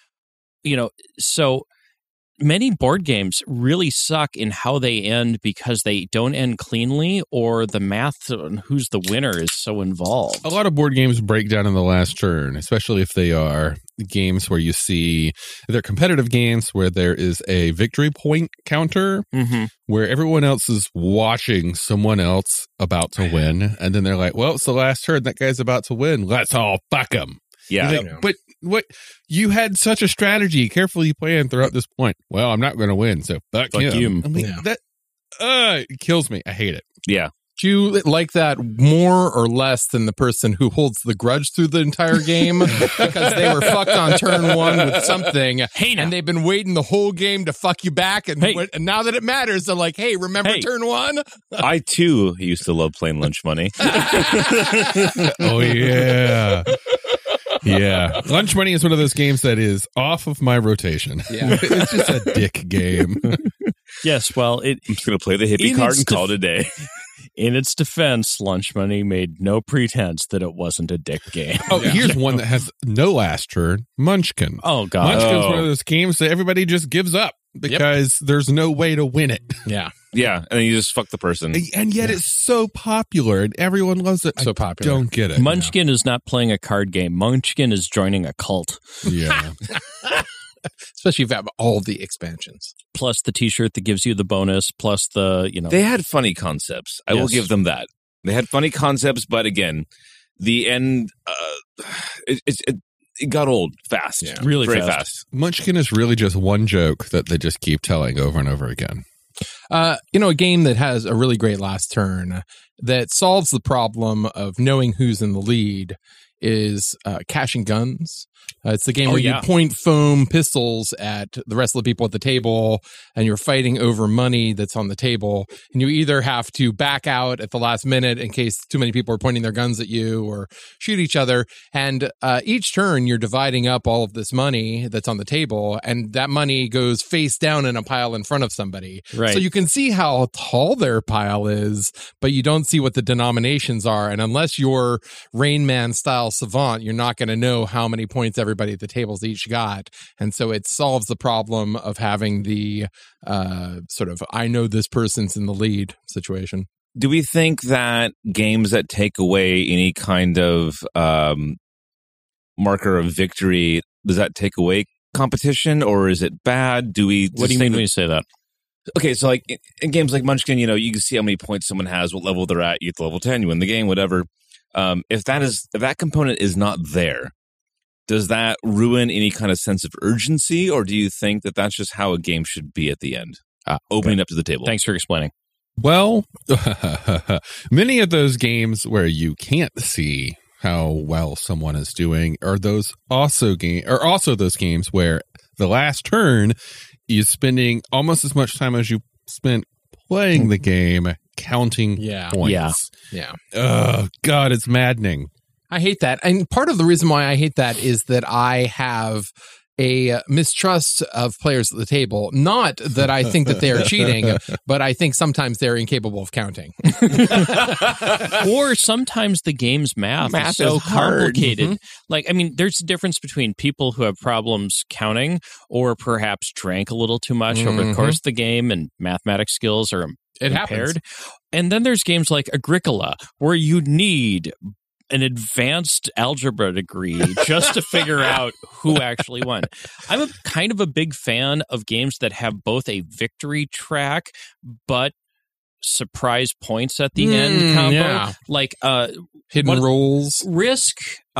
So many board games really suck in how they end because they don't end cleanly, or the math on who's the winner is so involved. A lot of board games break down in the last turn, especially if they are games where you see they're competitive games where there is a victory point counter where everyone else is watching someone else about to win, and then they're like, well, it's the last turn, that guy's about to win, let's all fuck him. But what, you had such a strategy carefully planned throughout this point. Well, I'm not going to win, so fuck him. I mean, that it kills me. I hate it. Yeah. Do you like that more or less than the person who holds the grudge through the entire game because they were fucked on turn 1 with something, and they've been waiting the whole game to fuck you back, and now that it matters, they're like, hey, remember turn 1? I, too, used to love playing Lunch Money. Oh, yeah. Yeah. Lunch Money is one of those games that is off of my rotation. Yeah. It's just a dick game. Yes, well, I'm just going to play the hippie card and call it a day. In its defense, Lunch Money made no pretense that it wasn't a dick game. Here's one that has no last turn. Munchkin. Oh, God. Munchkin's one of those games that everybody just gives up because there's no way to win it. Yeah. Yeah, and then you just fuck the person. And yet it's so popular, and everyone loves it. So popular. Don't get it. Munchkin is not playing a card game. Munchkin is joining a cult. Yeah. Especially if you have all the expansions. Plus the t-shirt that gives you the bonus, plus the, They had funny concepts. I will give them that. They had funny concepts, but again, the end, it got old fast. Yeah. Really Very fast. fast. Munchkin is really just one joke that they just keep telling over and over again. A game that has a really great last turn that solves the problem of knowing who's in the lead is Cash and Guns. It's the game where you point foam pistols at the rest of the people at the table, and you're fighting over money that's on the table. And you either have to back out at the last minute in case too many people are pointing their guns at you, or shoot each other. And each turn, you're dividing up all of this money that's on the table, and that money goes face down in a pile in front of somebody. Right. So you can see how tall their pile is, but you don't see what the denominations are. And unless you're Rain Man style savant, you're not going to know how many points everybody at the tables each got. And so it solves the problem of having the sort of I know this person's in the lead situation. Do we think that games that take away any kind of marker of victory, does that take away competition, or is it bad? Do we? What do you mean when you say that? Okay, so like in games like Munchkin, you can see how many points someone has, what level they're at. You get to level 10, you win the game, whatever. If that component is not there, does that ruin any kind of sense of urgency, or do you think that that's just how a game should be at the end? Opening up to the table. Thanks for explaining. Well, many of those games where you can't see how well someone is doing are also those games where the last turn is spending almost as much time as you spent playing the game counting points. Yeah. Oh, God, it's maddening. I hate that. And part of the reason why I hate that is that I have a mistrust of players at the table. Not that I think that they are cheating, but I think sometimes they're incapable of counting. Or sometimes the game's math is so complicated. Mm-hmm. Like, I mean, there's a difference between people who have problems counting or perhaps drank a little too much over the course of the game and mathematics skills are impaired. Happens. And then there's games like Agricola where you need an advanced algebra degree just to figure out who actually won. I'm kind of a big fan of games that have both a victory track, but surprise points at the end combo. Yeah. Like Hidden rolls. Risk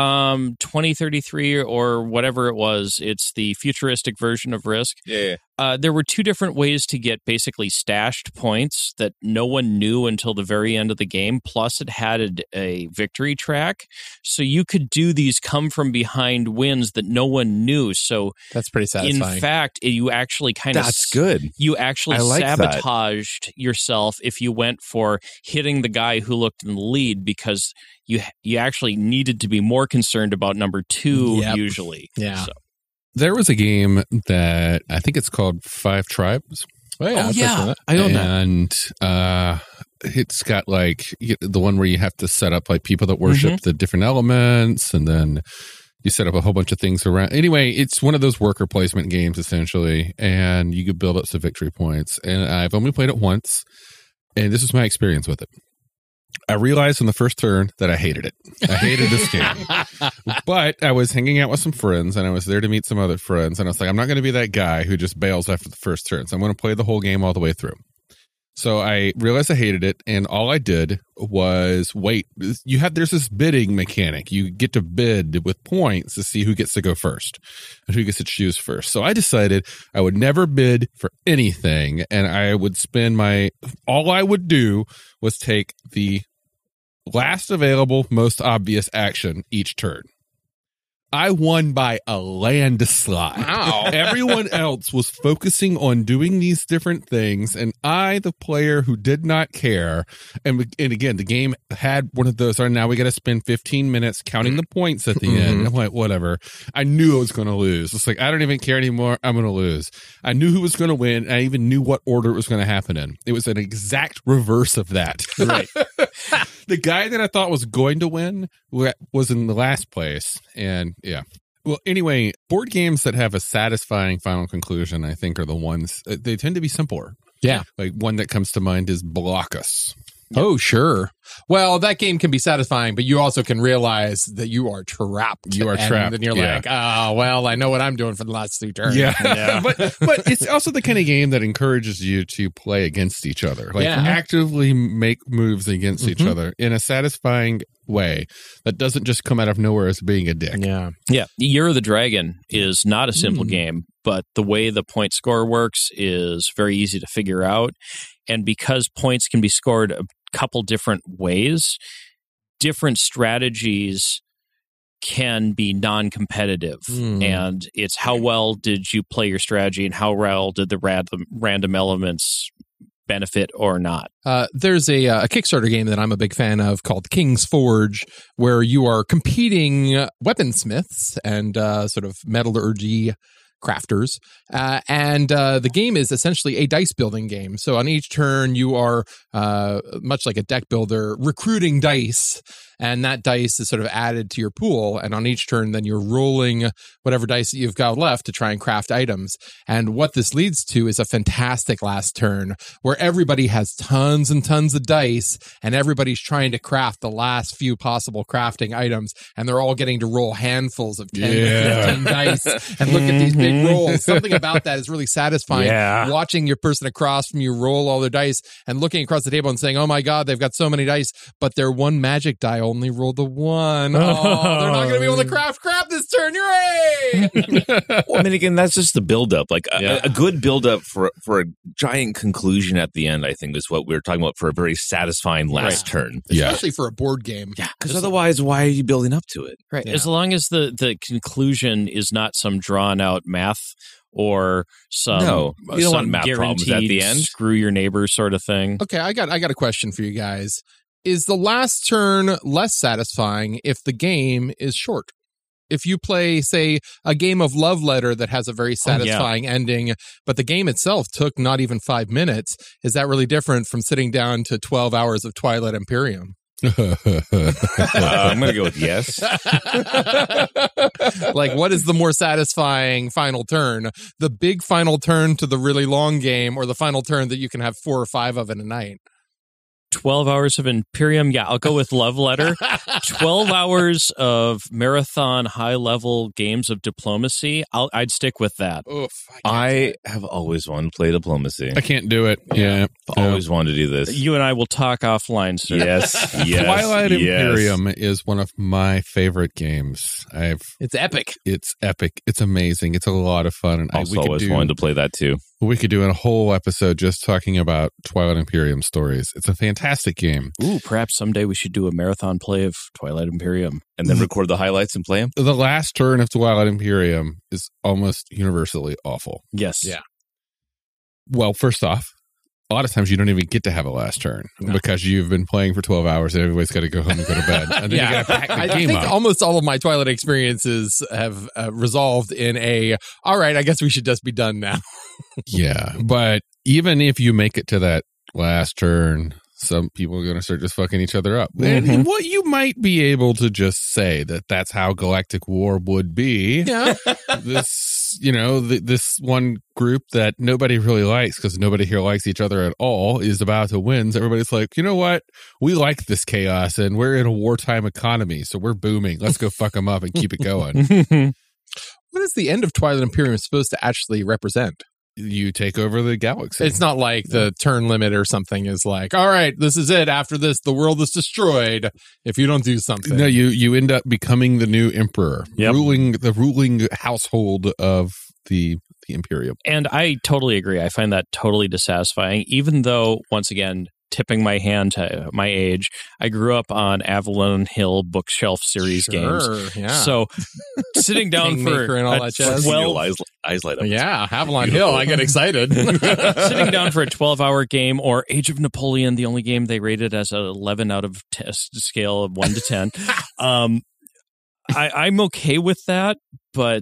2033 or whatever it was. It's the futuristic version of Risk. Yeah. There were two different ways to get basically stashed points that no one knew until the very end of the game. Plus, it had a victory track. So you could do these come from behind wins that no one knew. So that's pretty satisfying. In fact, you actually That's good. You actually like sabotaged yourself if you went for hitting the guy who looked in the lead because you actually needed to be more concerned about number two usually. Yeah. So. There was a game that I think it's called Five Tribes. Oh, yeah. I own that. And it's got like the one where you have to set up like people that worship the different elements, and then you set up a whole bunch of things around. Anyway, it's one of those worker placement games essentially, and you could build up some victory points. And I've only played it once, and this is my experience with it. I realized on the first turn that I hated it. I hated this game. But I was hanging out with some friends, and I was there to meet some other friends, and I was like, I'm not going to be that guy who just bails after the first turn. So I'm going to play the whole game all the way through. So I realized I hated it, and all I did was wait. There's this bidding mechanic. You get to bid with points to see who gets to go first and who gets to choose first. So I decided I would never bid for anything, and I would all I would do was take the last available, most obvious action each turn. I won by a landslide. Wow. Everyone else was focusing on doing these different things, and I, the player who did not care, and again, the game had one of those, now we got to spend 15 minutes counting the points at the end. I'm like, whatever. I knew I was going to lose. It's like, I don't even care anymore. I'm going to lose. I knew who was going to win. I even knew what order it was going to happen in. It was an exact reverse of that. Right. The guy that I thought was going to win was in the last place. And yeah. Well, anyway, board games that have a satisfying final conclusion, I think, are the ones, they tend to be simpler. Yeah. Like one that comes to mind is Blockus. Oh, sure. Well, that game can be satisfying, but you also can realize that you are trapped. You are trapped, And you're like, oh, well, I know what I'm doing for the last 2 turns. Yeah. but it's also the kind of game that encourages you to play against each other. Like actively make moves against each other in a satisfying way that doesn't just come out of nowhere as being a dick. Yeah. Yeah. Year of the Dragon is not a simple game, but the way the point score works is very easy to figure out. And because points can be scored a couple different ways, different strategies can be non-competitive. And it's how well did you play your strategy and how well did the random elements benefit or not. There's a Kickstarter game that I'm a big fan of called King's Forge, where you are competing weaponsmiths and sort of metallurgy crafters. And the game is essentially a dice building game. So on each turn, you are, much like a deck builder, recruiting dice. And that dice is sort of added to your pool. And on each turn, then you're rolling whatever dice that you've got left to try and craft items. And what this leads to is a fantastic last turn where everybody has tons and tons of dice and everybody's trying to craft the last few possible crafting items. And they're all getting to roll handfuls of 10 dice and look at these big rolls. Something about that is really satisfying. Watching your person across from you roll all their dice and looking across the table and saying, oh my God, they've got so many dice, but their one magic die only rolled a 1. Oh, they're not going to be able to craft crap this turn. Hooray! Well, I mean, again, that's just the buildup. Like a good buildup for a giant conclusion at the end, I think, is what we were talking about for a very satisfying last turn. Especially for a board game. Yeah, because otherwise, why are you building up to it? Right. As long as the conclusion is not some drawn out math or some, you don't want math problems at the end. Screw your neighbor sort of thing. Okay, I got a question for you guys. Is the last turn less satisfying if the game is short? If you play, say, a game of Love Letter that has a very satisfying ending, but the game itself took not even 5 minutes, is that really different from sitting down to 12 hours of Twilight Imperium? I'm going to go with yes. Like, what is the more satisfying final turn? The big final turn to the really long game, or the final turn that you can have 4 or 5 of in a night? 12 hours of Imperium. Yeah, I'll go with Love Letter. 12 hours of marathon high-level games of diplomacy. I'd stick with that. Oof, I have always wanted to play diplomacy. I can't do it. Yeah. Always wanted to do this. You and I will talk offline, sir. Yes. Twilight Imperium is one of my favorite games. It's epic. It's epic. It's amazing. It's a lot of fun. And also always wanted to play that too. We could do a whole episode just talking about Twilight Imperium stories. It's a fantastic game. Ooh, perhaps someday we should do a marathon play of Twilight Imperium. And then record the highlights and play them? The last turn of Twilight Imperium is almost universally awful. Yes. Yeah. Well, first off, a lot of times you don't even get to have a last turn because you've been playing for 12 hours and everybody's got to go home and go to bed. And then you got to pack the game think up. Almost all of my Twilight experiences have resolved in all right, I guess we should just be done now. Yeah, but even if you make it to that last turn, some people are going to start just fucking each other up. And what you might be able to just say that's how Galactic War would be. Yeah. This one group that nobody really likes because nobody here likes each other at all is about to win. So everybody's like, you know what? We like this chaos and we're in a wartime economy. So we're booming. Let's go fuck them up and keep it going. What is the end of Twilight Imperium supposed to actually represent? You take over the galaxy. It's not like the turn limit or something is like, all right, this is it. After this, the world is destroyed if you don't do something. No, you end up becoming the new emperor, Yep. ruling household of the Imperium. And I totally agree. I find that totally dissatisfying, even though, once again, tipping my hand to my age, I grew up on Avalon Hill bookshelf series games. Yeah. So sitting down for Kingmaker and all that jazz. 12 eyes light up. Yeah, Avalon Hill. I get excited. sitting down for a 12-hour game, or Age of Napoleon, the only game they rated as an 11 out of scale of 1 to 10. I'm okay with that, but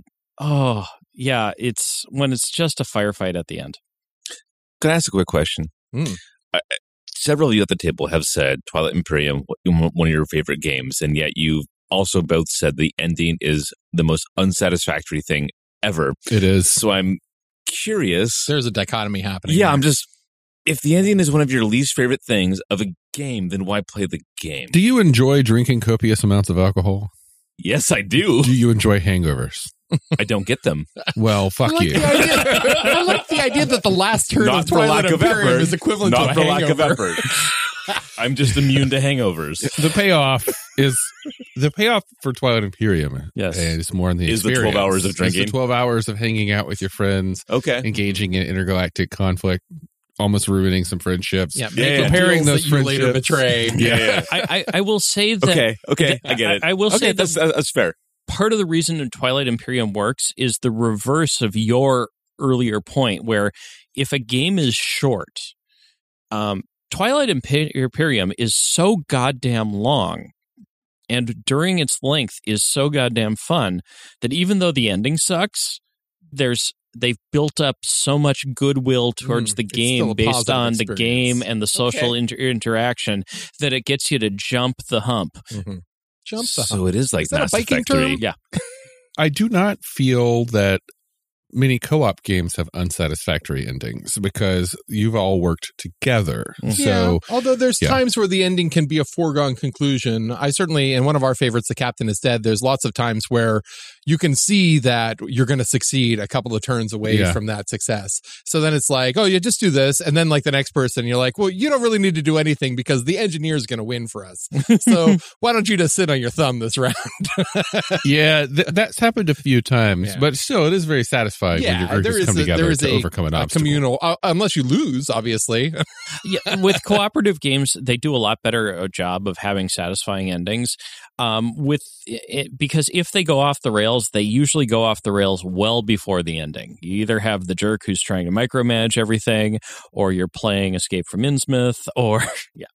it's when it's just a firefight at the end. Can I ask a quick question? Several of you at the table have said Twilight Imperium, one of your favorite games, and yet you've also both said the ending is the most unsatisfactory thing ever. It is. So I'm curious. There's a dichotomy happening. Yeah, there. I'm just if the ending is one of your least favorite things of a game, then why play the game? Do you enjoy drinking copious amounts of alcohol? Yes, I do. Do you enjoy hangovers? I don't get them. Well, fuck you. I like the idea that the last turn of Twilight Imperium is equivalent to a Not for lack of hangover. effort. I'm just immune to hangovers. The payoff for Twilight Imperium. Yes. Is more in the Is the experience. 12 hours of It's drinking. the 12 hours of hanging out with your friends, Okay. engaging in intergalactic conflict, almost ruining some friendships. Yeah, Yeah, making comparing deals those that you later friendships. betray. Yeah. I will say that. Okay. I get it. I will say that that's fair. part of the reason Twilight Imperium works is the reverse of your earlier point, where if a game is short, Twilight Imperium is so goddamn long, and during its length is so goddamn fun that even though the ending sucks, they've built up so much goodwill towards the it's still game a based positive on the experience. game and the social interaction that it gets you to jump the hump. Mm-hmm. Jump the So it is like Is that a Mass Viking Effect 3. term? Yeah. I do not feel that many co-op games have unsatisfactory endings because you've all worked together. So although there's yeah. times where the ending can be a foregone conclusion. I certainly, in one of our favorites, The Captain is Dead, there's lots of times where you can see that you're going to succeed a couple of turns away Yeah. from that success. So then it's like, oh, you just do this. And then like the next person, you're like, well, you don't really need to do anything because the engineer is going to win for us. So why don't you just sit on your thumb this round? yeah, that's happened a few times, Yeah. but still, it is very satisfying when your group has come together to overcome an a obstacle. communal, unless you lose, obviously. Yeah, with cooperative games, they do a lot better job of having satisfying endings. With it, because if they go off the rails, they usually go off the rails well before the ending. You either have the jerk who's trying to micromanage everything, or you're playing Escape from Innsmouth, or yeah.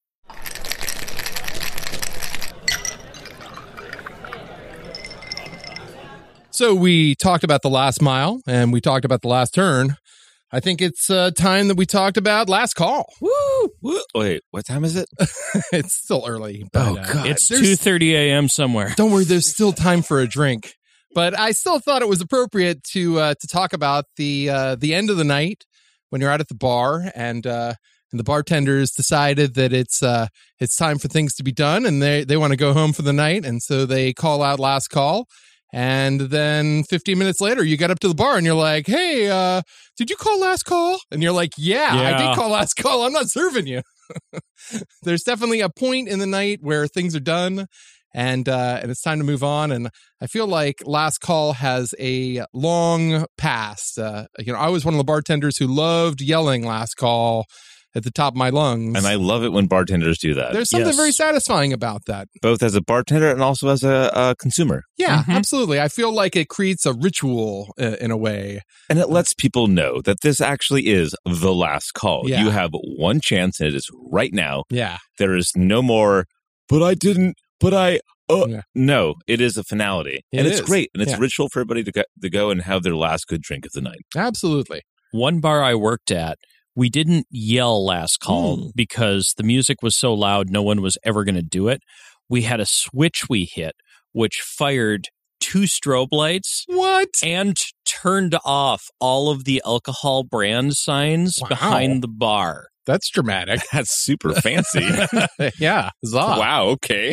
So we talked about the last mile and we talked about the last turn. I think it's time that we talked about last call. Woo! Wait, what time is it? It's still early. But, God. It's there's- 2:30 a.m. somewhere. Don't worry, there's still time for a drink. But I still thought it was appropriate to talk about the end of the night when you're out at the bar and the bartenders decided that it's time for things to be done and they want to go home for the night, and so they call out last call. And then 15 minutes later, you get up to the bar and you're like, hey, did you call last call? And you're like, yeah, I did call last call. I'm not serving you. There's definitely a point in the night where things are done and it's time to move on. And I feel like last call has a long past. I was one of the bartenders who loved yelling last call at the top of my lungs. And I love it when bartenders do that. There's something Yes. very satisfying about that. Both as a bartender and also as a consumer. Yeah, absolutely. I feel like it creates a ritual in a way. And it lets people know that this actually is the last call. Yeah. You have one chance, and it is right now. Yeah. There is no more, but I didn't, but I, Yeah. No, it is a finality. It and it's is. great. And it's Yeah. a ritual for everybody to go and have their last good drink of the night. Absolutely. One bar I worked at, we didn't yell last call because the music was so loud, no one was ever going to do it. We had a switch we hit, which fired 2 strobe lights What? and turned off all of the alcohol brand signs Wow. behind the bar. That's dramatic. That's super fancy. Yeah. Huzzah. Wow. Okay.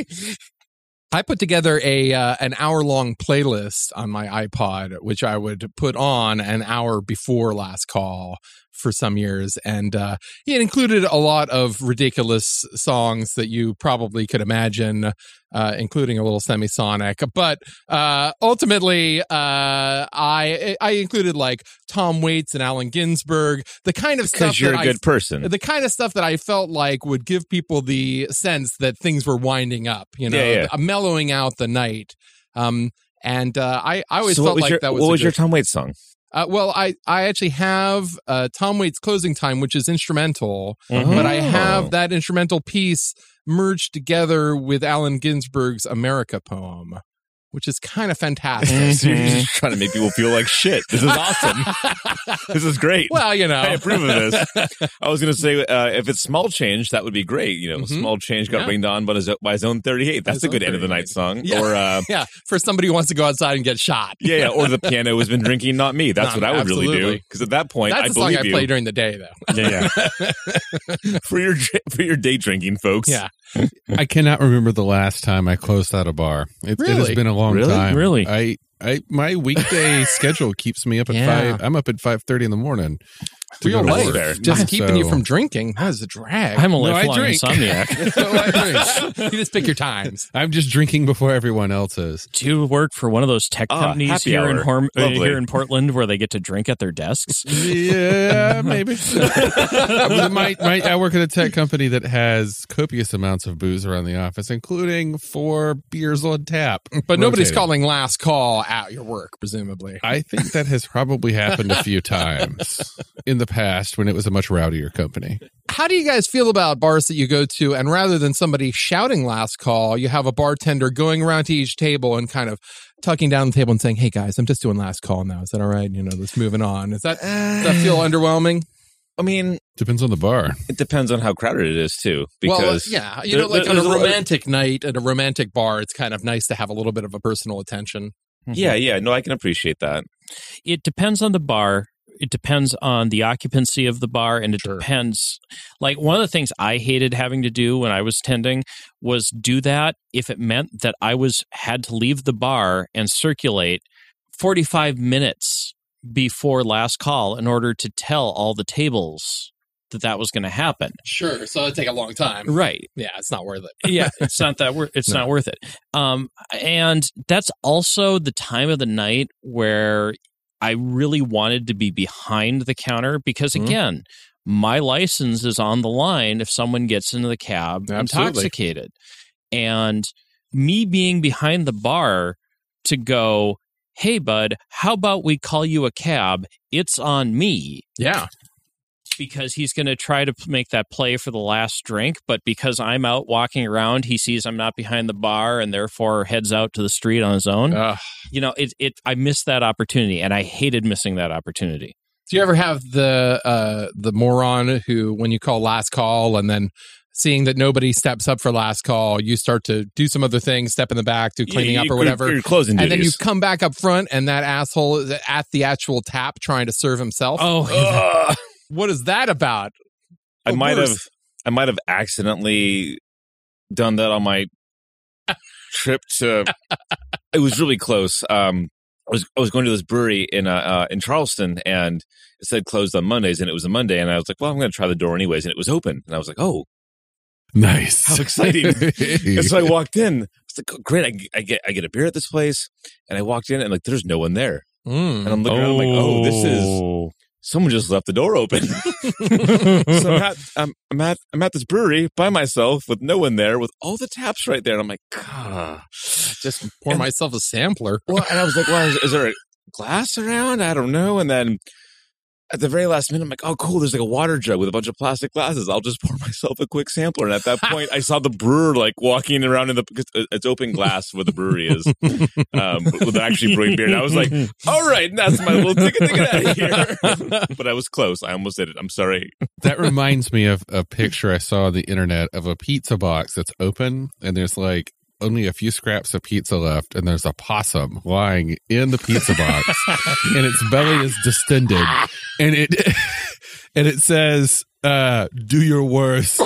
I put together an hour-long playlist on my iPod, which I would put on an hour before last call for some years. And it included a lot of ridiculous songs that you probably could imagine, including a little Semisonic. But ultimately, I included like Tom Waits and Allen Ginsberg, the kind of stuff Because you're that a good person. the kind of stuff that I felt like would give people the sense that things were winding up, Yeah. mellowing out the night. I always So felt like that was what a was your good- Tom Waits song? well, I actually have Tom Waits' Closing Time, which is instrumental, Mm-hmm. but I have that instrumental piece merged together with Allen Ginsberg's America poem, which is kind of fantastic. So you're just trying to make people feel like shit. This is awesome. This is great. Well, you know. I approve of this. I was going to say, if it's small change, that would be great. You know, small change got rained on by his own 38. That's a good end of the night song. Yeah. Or yeah, for somebody who wants to go outside and get shot. Yeah, or the piano has been drinking, not me. That's what I would really do. Because at that point, that's I the song believe I you. play during the day, though. Yeah. For your day drinking, folks. Yeah. I cannot remember the last time I closed out a bar. It has Really? been a long time. Really? My weekday schedule keeps me up at 5. I'm up at 5:30 in the morning. to Real go to life. work. Just keeping you So- from drinking. That is a drag. I'm a No, I lifelong drink. insomniac. No, I drink. You just pick your times. I'm just drinking before everyone else is. Do you work for one of those tech companies happy here in hour. Lovely. here in Portland where they get to drink at their desks? Yeah, maybe. I work at a tech company that has copious amounts of booze around the office, including 4 beers on tap. But nobody's rotating. calling last call at your work, presumably. I think that has probably happened a few times in the past when it was a much rowdier company. How do you guys feel about bars that you go to, and rather than somebody shouting last call, you have a bartender going around to each table and kind of tucking down the table and saying, "Hey guys, I'm just doing last call now. Is that all right? You know, let's moving on." Does that feel underwhelming? I mean, Depends on the bar. it depends on how crowded it is too. Because Well, yeah, you know, like on a there's romantic night at a romantic bar, it's kind of nice to have a little bit of a personal attention. Yeah. No, I can appreciate that. It depends on the bar. It depends on the occupancy of the bar, and it depends. Like, one of the things I hated having to do when I was tending was do that if it meant that I had to leave the bar and circulate 45 minutes before last call in order to tell all the tables that was going to happen. Sure, so it'd take a long time. Right. Yeah, it's not worth it. Yeah, it's not that not worth it. And that's also the time of the night where I really wanted to be behind the counter because, again, my license is on the line if someone gets into the cab intoxicated. And me being behind the bar to go, "Hey, bud, how about we call you a cab? It's on me." Yeah. Because he's going to try to make that play for the last drink, but because I'm out walking around, he sees I'm not behind the bar and therefore heads out to the street on his own. You know, I missed that opportunity, and I hated missing that opportunity. Do you ever have the moron who, when you call last call and then seeing that nobody steps up for last call, you start to do some other thing, step in the back, do cleaning up or whatever, You're closing and then you duties. come back up front and that asshole is at the actual tap trying to serve himself? Oh, What is that about? I The might worst. have accidentally done that on my trip to. It was really close. I was going to this brewery in Charleston, and it said closed on Mondays, and it was a Monday, and I was like, well, I'm going to try the door anyways, and it was open, and I was like, oh, Nice. how exciting! And so I walked in. I was like, oh, great, I get a beer at this place, and I walked in, and like, there's no one there, and I'm looking around, I'm like, oh, this is. Someone just left the door open. So I'm at this brewery by myself with no one there, with all the taps right there, and I'm like, God. Just pour myself a sampler. Well, and I was like, well, is there a glass around? I don't know. And then at the very last minute, I'm like, oh, cool. There's like a water jug with a bunch of plastic glasses. I'll just pour myself a quick sampler. And at that point, I saw the brewer like walking around because it's open glass where the brewery is, with actually brewing beer. And I was like, all right, that's my little ticket to get out of here. But I was close. I almost did it. I'm sorry. That reminds me of a picture I saw on the internet of a pizza box that's open, and there's like only a few scraps of pizza left, and there's a possum lying in the pizza box, and its belly is distended, and it says, "Do your worst."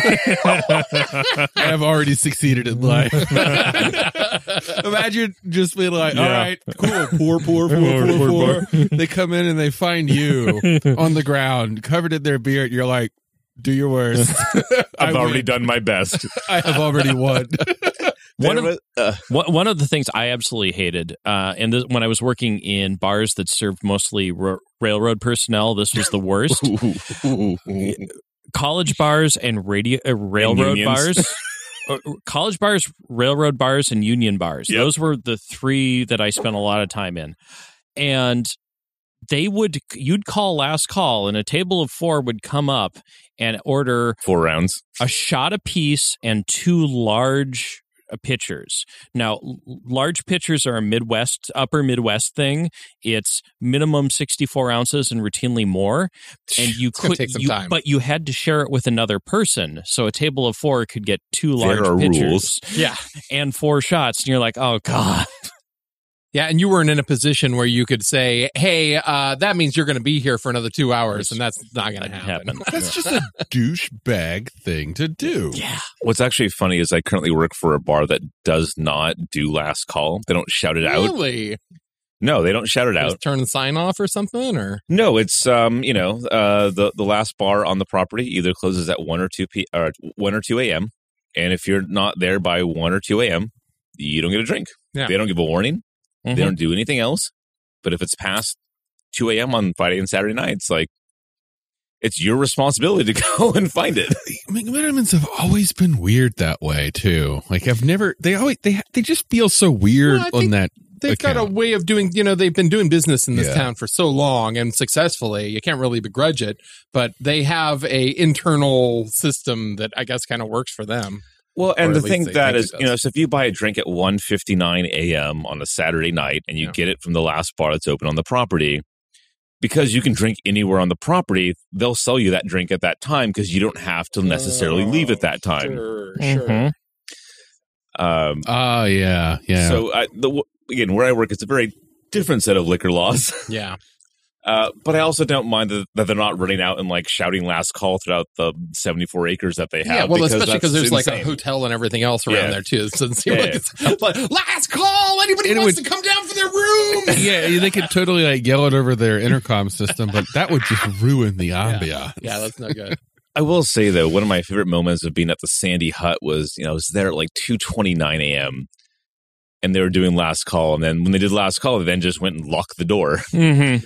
I've already succeeded in life. Imagine just being like, all right, cool, pour. They come in and they find you on the ground, covered in their beard. You're like, do your worst. I've already win. done my best. I have already won. One of the things I absolutely hated, when I was working in bars that served mostly railroad personnel, this was the worst. College bars and railroad bars. College bars, railroad bars, and union bars. Yep. Those were the 3 that I spent a lot of time in. And you'd call last call, and a table of 4 would come up and order 4 rounds, a shot apiece and 2 large pitchers. Now, large pitchers are a upper Midwest thing. It's minimum 64 ounces and routinely more. And you gonna take some time. But you had to share it with another person. So a table of 4 could get 2 large There are pitchers rules. Yeah. and 4 shots. And you're like, oh, God. Yeah, and you weren't in a position where you could say, hey, that means you're going to be here for another 2 hours, and that's not going to happen. That's just a douchebag thing to do. Yeah. What's actually funny is I currently work for a bar that does not do last call. They don't shout it out. Really? No, they don't shout it out. Just turn the sign off or something? Or No, it's the last bar on the property either closes at 1 or 2 a.m. And if you're not there by 1 or 2 a.m., you don't get a drink. Yeah. They don't give a warning. Mhm. They don't do anything else. But if it's past 2 a.m. on Friday and Saturday nights, like, it's your responsibility to go and find it. McMenamins have always been weird that way too. Like they just feel so weird Well, I on think that. they've got a account. way of doing, they've been doing business in this Yeah. town for so long and successfully. You can't really begrudge it, but they have a internal system that I guess kind of works for them. Well, Or and at the least thing they that think is, it does. so if you buy a drink at 1:59 a.m. on a Saturday night and you Yeah. get it from the last bar that's open on the property, because you can drink anywhere on the property, they'll sell you that drink at that time because you don't have to necessarily leave at that time. Sure, Mhm. Oh yeah. So, again, where I work, it's a very different set of liquor laws. Yeah. But I also don't mind that they're not running out and like shouting last call throughout the 74 acres that they have. Yeah, well, especially because that's there's like a insane. hotel and everything else around Yeah. there too. So it seems Yeah. like it's like, last call. Anybody And it wants would- to come down for their room? Yeah, they could totally like yell it over their intercom system, but that would just ruin the ambiance. Yeah, that's no good. I will say though, one of my favorite moments of being at the Sandy Hut was, I was there at like 2:29 a.m. and they were doing last call, and then when they did last call, they then just went and locked the door. Mhm.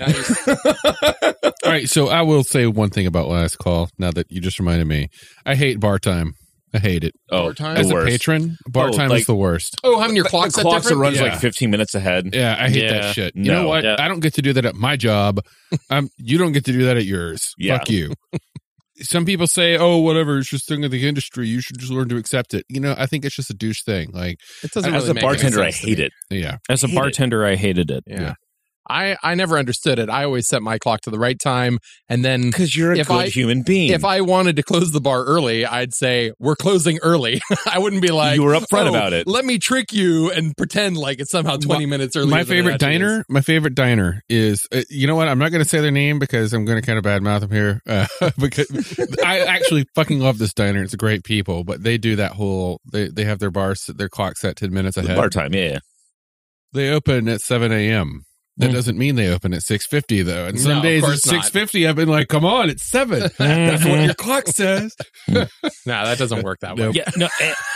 All right, so I will say one thing about last call. Now that you just reminded me, I hate bar time. I hate it. Oh, Bar time? As the a worst. patron, bar Oh, time like- is the worst. Oh, having your clock The set clocks that different? runs Yeah. like 15 minutes ahead. Yeah, I hate Yeah. that shit. You No. know what? Yeah. I don't get to do that at my job. You don't get to do that at yours. Yeah. Fuck you. Some people say, "Oh, whatever, it's just a thing of the industry. You should just learn to accept it." I think it's just a douche thing. Like, It doesn't As really a make any bartender, I sense to hate me. it. yeah, As a Hate it. bartender, I hated it. Yeah. I never understood it. I always set my clock to the right time, and then Because you're a If good I- human being. if I wanted to close the bar early, I'd say we're closing early. I wouldn't be like You were upfront "Oh, about it." Let me trick you and pretend like it's somehow 20 minutes earlier. my than it favorite actually diner. is. My favorite diner is. You know what? I'm not going to say their name because I'm going to kind of badmouth them here. Because I actually fucking love this diner. It's great people, but they do that whole. They have their their clock set 10 minutes ahead. bar time, yeah. They open at 7 a.m. That Mm. doesn't mean they open at 6:50 though. And No, some of days course it's not. 6:50. I've been like, come on, it's 7. That's what your clock says. No, that doesn't work that way. Nope. Yeah, no,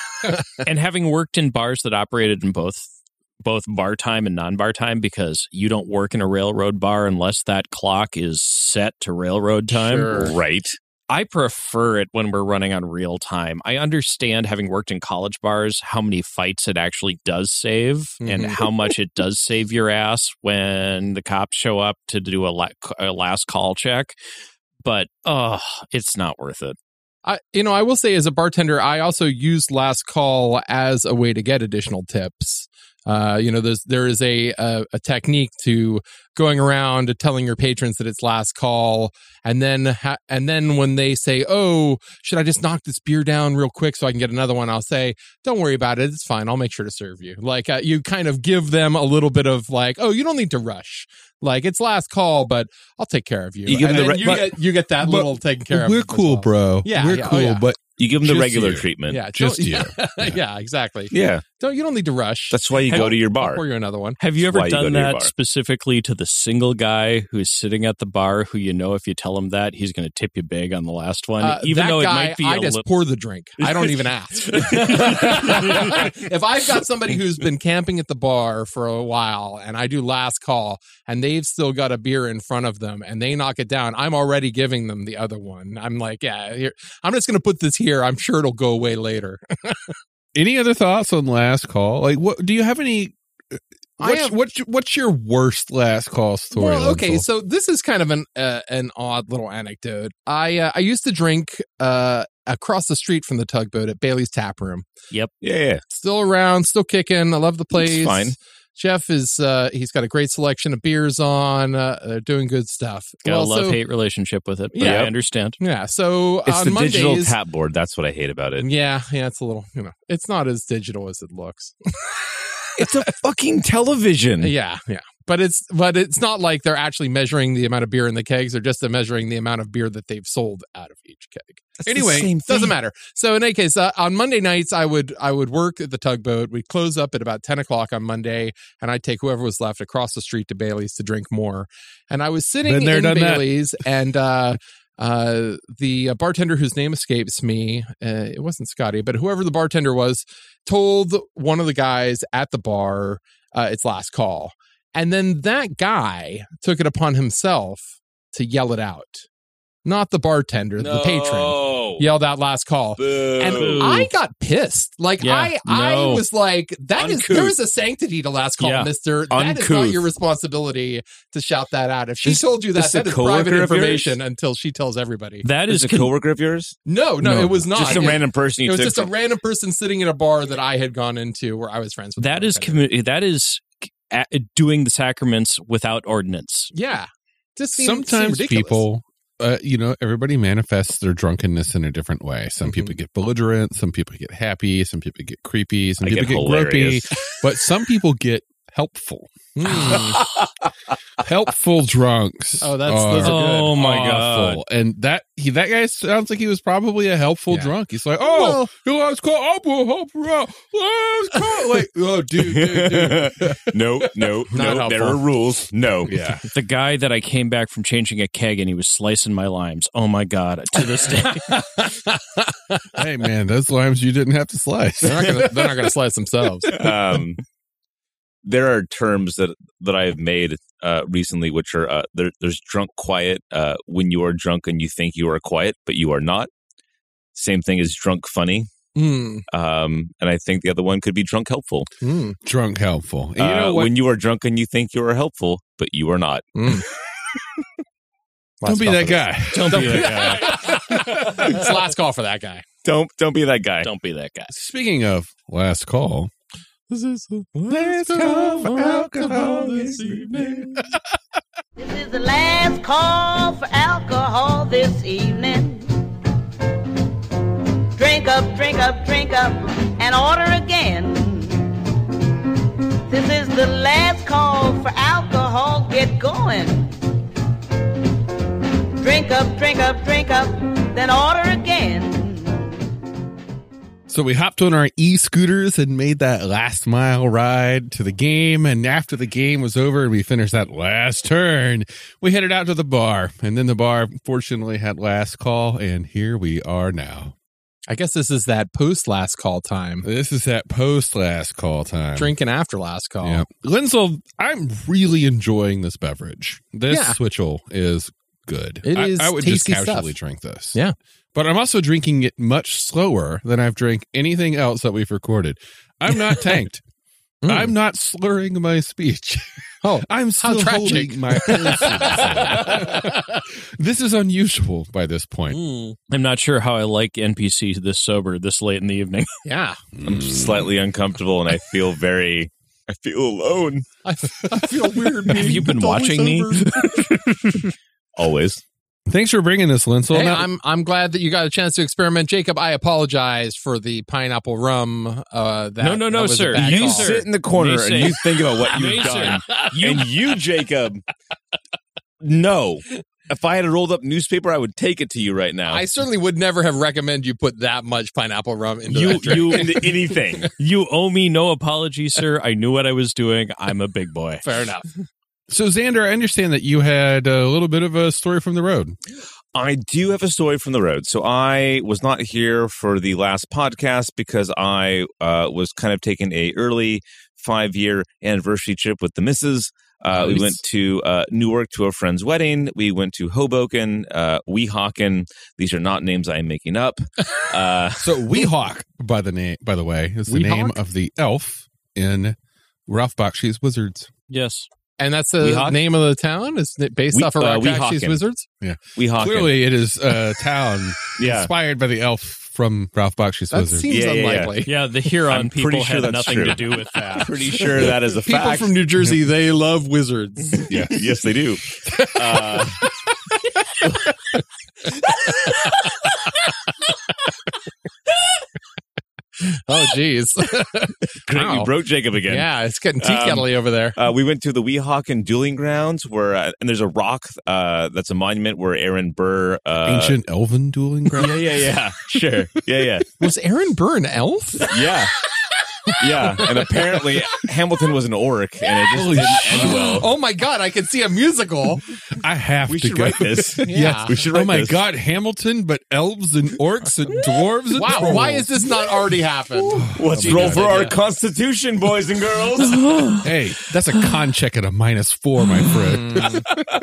and having worked in bars that operated in both bar time and non-bar time, because you don't work in a railroad bar unless that clock is set to railroad time. Sure. Right. I prefer it when we're running on real time. I understand, having worked in college bars, how many fights it actually does save and Mhm. how much it does save your ass when the cops show up to do a last call check. But, it's not worth it. I will say as a bartender, I also use last call as a way to get additional tips. There is a technique to going around telling your patrons that it's last call, and then when they say, "Oh, should I just knock this beer down real quick so I can get another one?" I'll say, "Don't worry about it. It's fine. I'll make sure to serve you." Like you kind of give them a little bit of like, "Oh, you don't need to rush. Like it's last call, but I'll take care of you." You give And them the then you get that but little taken care of. We're as cool, well. bro. Yeah, we're yeah, oh, cool, yeah. but You give them the Just regular you. treatment. Yeah, Just don't- you. Yeah, exactly. Yeah. You don't need to rush. That's why you go to your I'll bar. pour you another one. Have you That's ever why you go done to your that bar. specifically to the single guy who's sitting at the bar who if you tell him that, he's going to tip you big on the last one? Even that though guy, it might be I a just little... pour the drink. I don't even ask. If I've got somebody who's been camping at the bar for a while and I do last call and they've still got a beer in front of them and they knock it down, I'm already giving them the other one. I'm like, yeah, here, I'm just going to put this here. I'm sure it'll go away later. any other thoughts on last call? Like, what do you have any? I have- What's your worst last call story? Well, okay, Linsel? so this is kind of an odd little anecdote. I used to drink across the street from the Tugboat at Bailey's Tap Room. Yeah. Still around, still kicking. I love the place. It's fine. Jeff is, he's got a great selection of beers on. They're doing good stuff. Got a so- love-hate relationship with it, but Yeah. I understand. Yeah. So It's on the Mondays, digital tap board. That's what I hate about it. Yeah. It's a little, it's not as digital as it looks. It's a fucking television. Yeah. But it's not like they're actually measuring the amount of beer in the kegs. They're just measuring the amount of beer that they've sold out of each keg. Anyway, doesn't matter. So in any case, on Monday nights, I would work at the Tugboat. We'd close up at about 10 o'clock on Monday, and I'd take whoever was left across the street to Bailey's to drink more. And I was sitting Been there, in done that. Bailey's, and the bartender whose name escapes me, it wasn't Scotty, but whoever the bartender was, told one of the guys at the bar it's last call. And then that guy took it upon himself to yell it out. Not the bartender, the patron. Yelled out last call. Boo. And I got pissed. Like, Yeah, I no. was like, Uncouth. there is a sanctity to last call, Yeah. mister. That is not Uncouth. your responsibility to shout that out. If she This- told you this that a is private coworker of yours? information until she tells everybody. That Is is it a coworker of yours? No, it was not. Just a random person It you was took just a from- random person sitting in a bar that I had gone into where I was friends with. that the is bartender. that is doing the sacraments without ordinance. Yeah. Just seemed Sometimes ridiculous. people, everybody manifests their drunkenness in a different way. Some people get belligerent, some people get happy, some people get creepy, some I people get get gropey, hilarious. but some people get helpful. Helpful drunks. Oh, those are good. Oh my awful. And that guy sounds like he was probably a helpful Yeah. drunk. He's like, let's call up, let's call. Like, oh, dude. No. helpful. There are rules. No. Yeah. The guy that I came back from changing a keg and he was slicing my limes. Oh my God. To this day. Hey, man, those limes you didn't have to slice. They're not going to slice themselves. There are terms that I have made recently, which are there's drunk quiet when you are drunk and you think you are quiet, but you are not. Same thing as drunk funny. And I think the other one could be drunk helpful. Drunk helpful. And you know what? When you are drunk and you think you are helpful, but you are not. Don't be that guy. Don't be that guy. It's last call for that guy. Don't be that guy. Don't be that guy. Speaking of last call, This is last call for alcohol this evening. This is the last call for alcohol this evening. Drink up, drink up, drink up, and order again. This is the last call for alcohol, get going. Drink up, drink up, drink up, then order again. So we hopped on our e-scooters and made that last mile ride to the game. And after the game was over and we finished that last turn, we headed out to the bar. And then the bar fortunately had last call. And here we are now. I guess this is that post last call time. This is that post last call time. Drinking after last call. Yeah. Lindsay, I'm really enjoying this beverage. This Yeah. Switchel is good. It is I would just tasty casually stuff. drink this. Yeah. But I'm also drinking it much slower than I've drank anything else that we've recorded. I'm not tanked. I'm not slurring my speech. Oh, I'm still tragic. holding my This is unusual by this point. I'm not sure how I like NPC this sober this late in the evening. Yeah. I'm slightly uncomfortable and I feel alone. I feel weird. Have you been watching me? Always. Thanks for bringing this, Lindsay. Hey, Now- I'm glad that you got a chance to experiment. Jacob, I apologize for the pineapple rum. No, that was a sir. bad You call. sit in the corner Mason. and you think about what you've Mason, done. you- And you, Jacob, no. If I had a rolled up newspaper, I would take it to you right now. I certainly would never have recommended you put that much pineapple rum into You- that drink. you- into anything. You owe me no apology, sir. I knew what I was doing. I'm a big boy. Fair enough. So, Xander, I understand that you had a little bit of a story from the road. I do have a story from the road. So I was not here for the last podcast because I was kind of taking a early 5-year anniversary trip with the missus. We Nice. went to Newark to a friend's wedding. We went to Hoboken, Weehawken. These are not names I am making up. So, Weehawk, by the way, is the Weehawk? name of the elf in Ralph Bakshi's Wizards. Yes. And that's the Weehawken? name of the town? Is it based off of Ralph Bakshi's Weehawken. Wizards? Weehawken. Clearly, it is a town Yeah. inspired by the elf from Ralph Bakshi's That Wizard. seems Yeah, yeah, yeah. unlikely. Yeah, the Huron I'm people pretty sure had that's nothing true. to do with that. Pretty sure that is a People fact. from New Jersey, they love wizards. Yeah. Yes, they do. Oh, geez. Great, Wow. you broke Jacob again. Yeah, it's getting tea kettly over there. We went to the Weehawken dueling grounds where, and there's a rock that's a monument where Aaron Burr. Ancient elven dueling ground. Yeah. Sure. Yeah. Was Aaron Burr an elf? Yeah. Yeah. And apparently Hamilton was an orc and it just Holy didn't end well. Oh my God, I can see a musical. I have We to should go. write this. Yeah. We should Oh write my this. God, Hamilton, but elves and orcs and dwarves and Wow, trolls. why has this not already happened? Let's roll for our Constitution, boys and girls. Hey, that's a con check at a -4, my friend.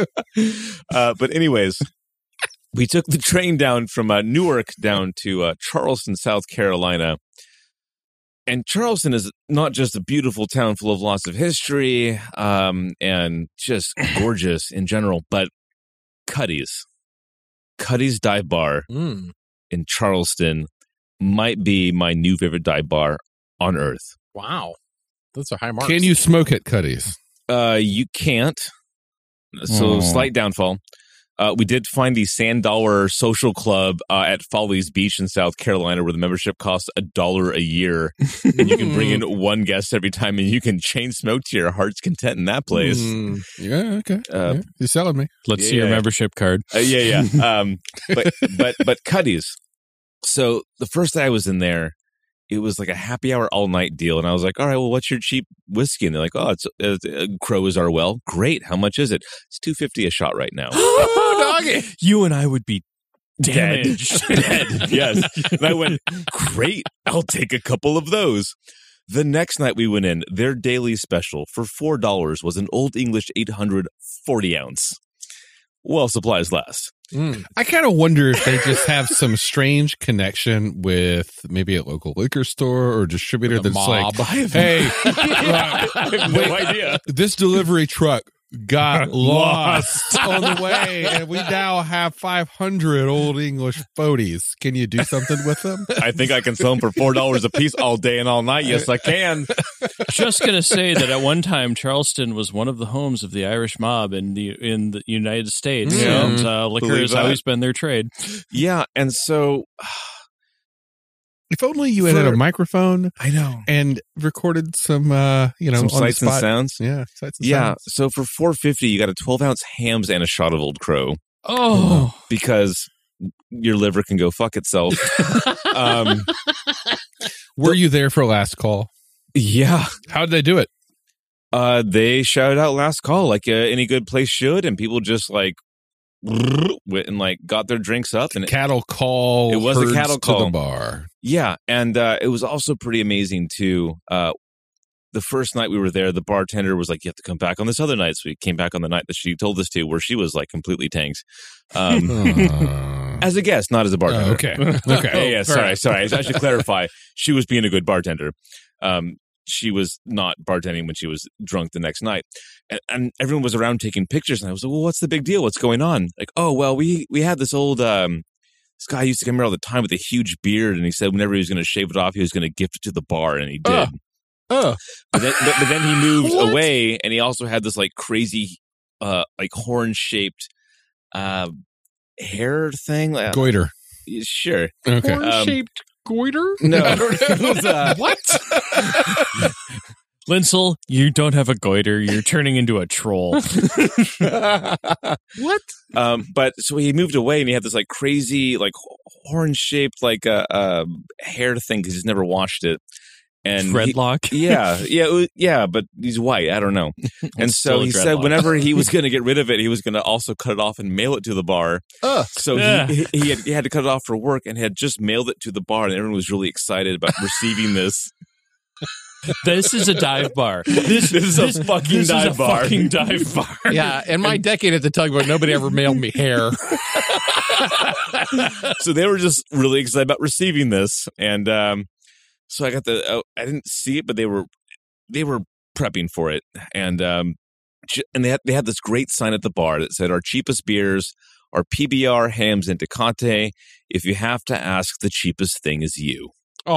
But anyways, we took the train down from Newark down to Charleston, South Carolina. And Charleston is not just a beautiful town full of lots of history and just gorgeous in general, but Cuddy's Dive Bar Mm. in Charleston might be my new favorite dive bar on earth. Wow. Those are high marks. Can you smoke at Cuddy's? You can't. So slight downfall. We did find the $100 social club at Follies Beach in South Carolina, where the membership costs $1 a year. And you can bring in one guest every time, and you can chain smoke to your heart's content in that place. Mm. Yeah, okay. Yeah, you're selling me. Let's see your Yeah. membership card. Yeah. But Cuddy's. So the first day I was in there, it was like a happy hour all night deal, and I was like, "All right, well, what's your cheap whiskey?" And they're like, "Oh, it's Crow is our well. Great. How much is it? It's $2.50 a shot right now." Oh, doggy. You and I would be Dead. damaged. Dead. Yes. And I went, great. I'll take a couple of those. The next night we went in, their daily special for $4 was an Old English 800 40-ounce. Well, supplies last. I kind of wonder if they just have some strange connection with maybe a local liquor store or distributor The that's mob. like, hey, I have no idea. this delivery truck got lost on the way, and we now have 500 Old English 40s. Can you do something with them? I think I can sell them for $4 a piece all day and all night. Yes, I can. Just going to say that at one time, Charleston was one of the homes of the Irish mob in the United States. Yeah. And liquor Believe has that. always been their trade. Yeah, and so If only you had a microphone I know. and recorded some, Some on the sights and spot. sounds. Yeah, sights and Yeah, sounds. so for $4.50, you got a 12-ounce Hams and a shot of Old Crow. Oh, Because your liver can go fuck itself. Were you there for last call? Yeah. How did they do it? They shouted out last call like any good place should, and people just like went and like got their drinks up. And Cattle call. It was a herds cattle to call. the bar. yeah, and it was also pretty amazing too. The first night we were there, the bartender was like, "You have to come back on this other night." So we came back on the night that she told us to, where she was like completely tanks. As a guest, not as a bartender. Okay. Okay. Yeah, sorry. I should clarify. She was being a good bartender. She was not bartending when she was drunk the next night. And everyone was around taking pictures. And I was like, well, what's the big deal? What's going on? Like, oh, well, we had this old, this guy used to come here all the time with a huge beard. And he said whenever he was going to shave it off, he was going to gift it to the bar. And he did. Oh. But then he moved away. And he also had this like crazy, like horn-shaped hair thing. Goiter. Sure. Okay. Horn-shaped goiter? No. It was, What? Linsel, you don't have a goiter. You're turning into a troll. What? But so he moved away and he had this like crazy, like horn shaped, like hair thing because he's never washed it. And Dreadlock. Yeah, but he's white. I don't know. And still so a he said dreadlock. whenever he was going to get rid of it, he was going to also cut it off and mail it to the bar. So he had to cut it off for work and had just mailed it to the bar, and everyone was really excited about receiving this. This is a dive bar. This is a fucking dive bar. Fucking dive bar. Yeah, in my decade at the tugboat, nobody ever mailed me hair. So they were just really excited about receiving this, and so I got I didn't see it, but they were prepping for it, and and they had this great sign at the bar that said, "Our cheapest beers are PBR, Hams, and Tecate. If you have to ask, the cheapest thing is you."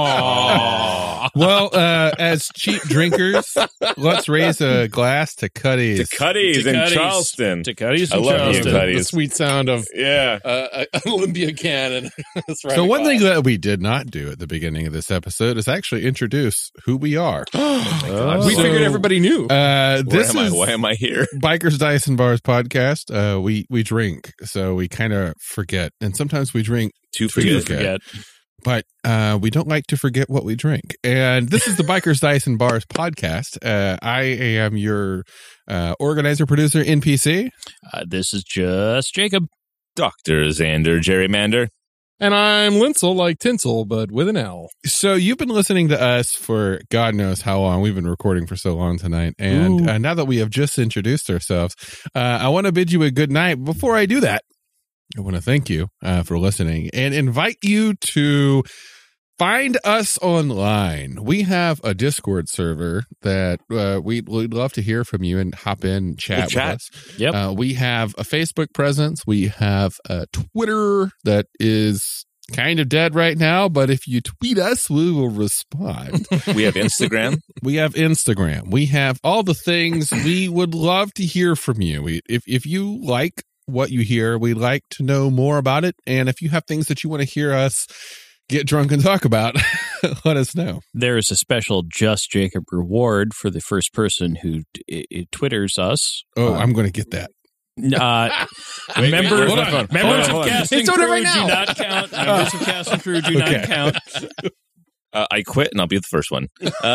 Oh, Well, as cheap drinkers, let's raise a glass to Cuddies. To Cuddies in Charleston. To Cuddies I in love you, Charleston. Cuddies. the sweet sound of Yeah. an Olympia cannon. That's right. So one thing that we did not do at the beginning of this episode is actually introduce who we are. we figured everybody knew. This is Why am I here? Bikers, Dice, and Bars podcast. We drink, so we kind of forget, and sometimes we drink To to forget. but we don't like to forget what we drink. And this is the Bikers, Dice, and Bars podcast. I am your organizer, producer, NPC. This is just Jacob. Dr. Xander Gerrymander. And I'm Linsel, like tinsel, but with an L. So you've been listening to us for God knows how long. We've been recording for so long tonight. And now that we have just introduced ourselves, I want to bid you a good night. Before I do that, I want to thank you for listening and invite you to find us online. We have a Discord server that we'd love to hear from you and hop in and chat with us. Yep. We have a Facebook presence. We have a Twitter that is kind of dead right now, but if you tweet us, we will respond. We have Instagram. We have Instagram. We have all the things. We would love to hear from you. If you like what you hear, we'd like to know more about it. And if you have things that you want to hear us get drunk and talk about, let us know. There is a special Just Jacob reward for the first person who Twitters us. Oh, I'm going to get that. Members hold on. members Hold of on. Cast and It's on Crew it right do now. not count. Members of Cast and Crew do not count. I quit and I'll be the first one.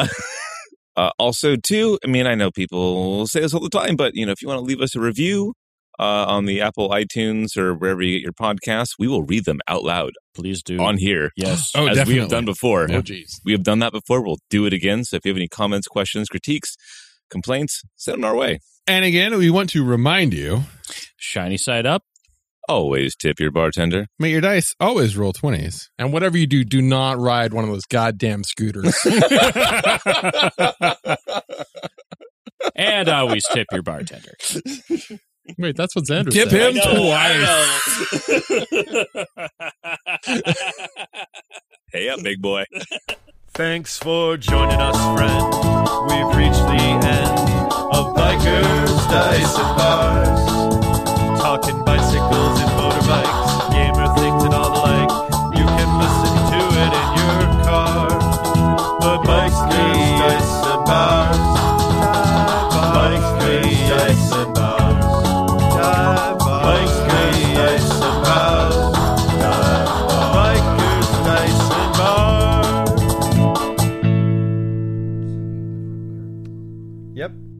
Also, too, I mean, I know people say this all the time, but, if you want to leave us a review on the Apple iTunes or wherever you get your podcasts, we will read them out loud Please do. on here. Yes. Oh, as definitely. we have done before. Yeah. Oh, geez. We have done that before. We'll do it again. So if you have any comments, questions, critiques, complaints, send them our way. And again, we want to remind you, Shiny side up. Always tip your bartender. may your dice always roll 20s. And whatever you do, do not ride one of those goddamn scooters. And always tip your bartender. Wait, that's what Xander Tip said. him twice. Hey up, big boy. Thanks for joining us, friend. We've reached the end of Bikers, Dice, and Bars. Talking bicycles and motorbikes, gamer things and all the like. You can listen to it in your car. But Bikers, Dice, and Bars. Bikers, Dice, and Bars. Bikers, Dice, and Bars. Bikers, Dice, and Bars. Yep.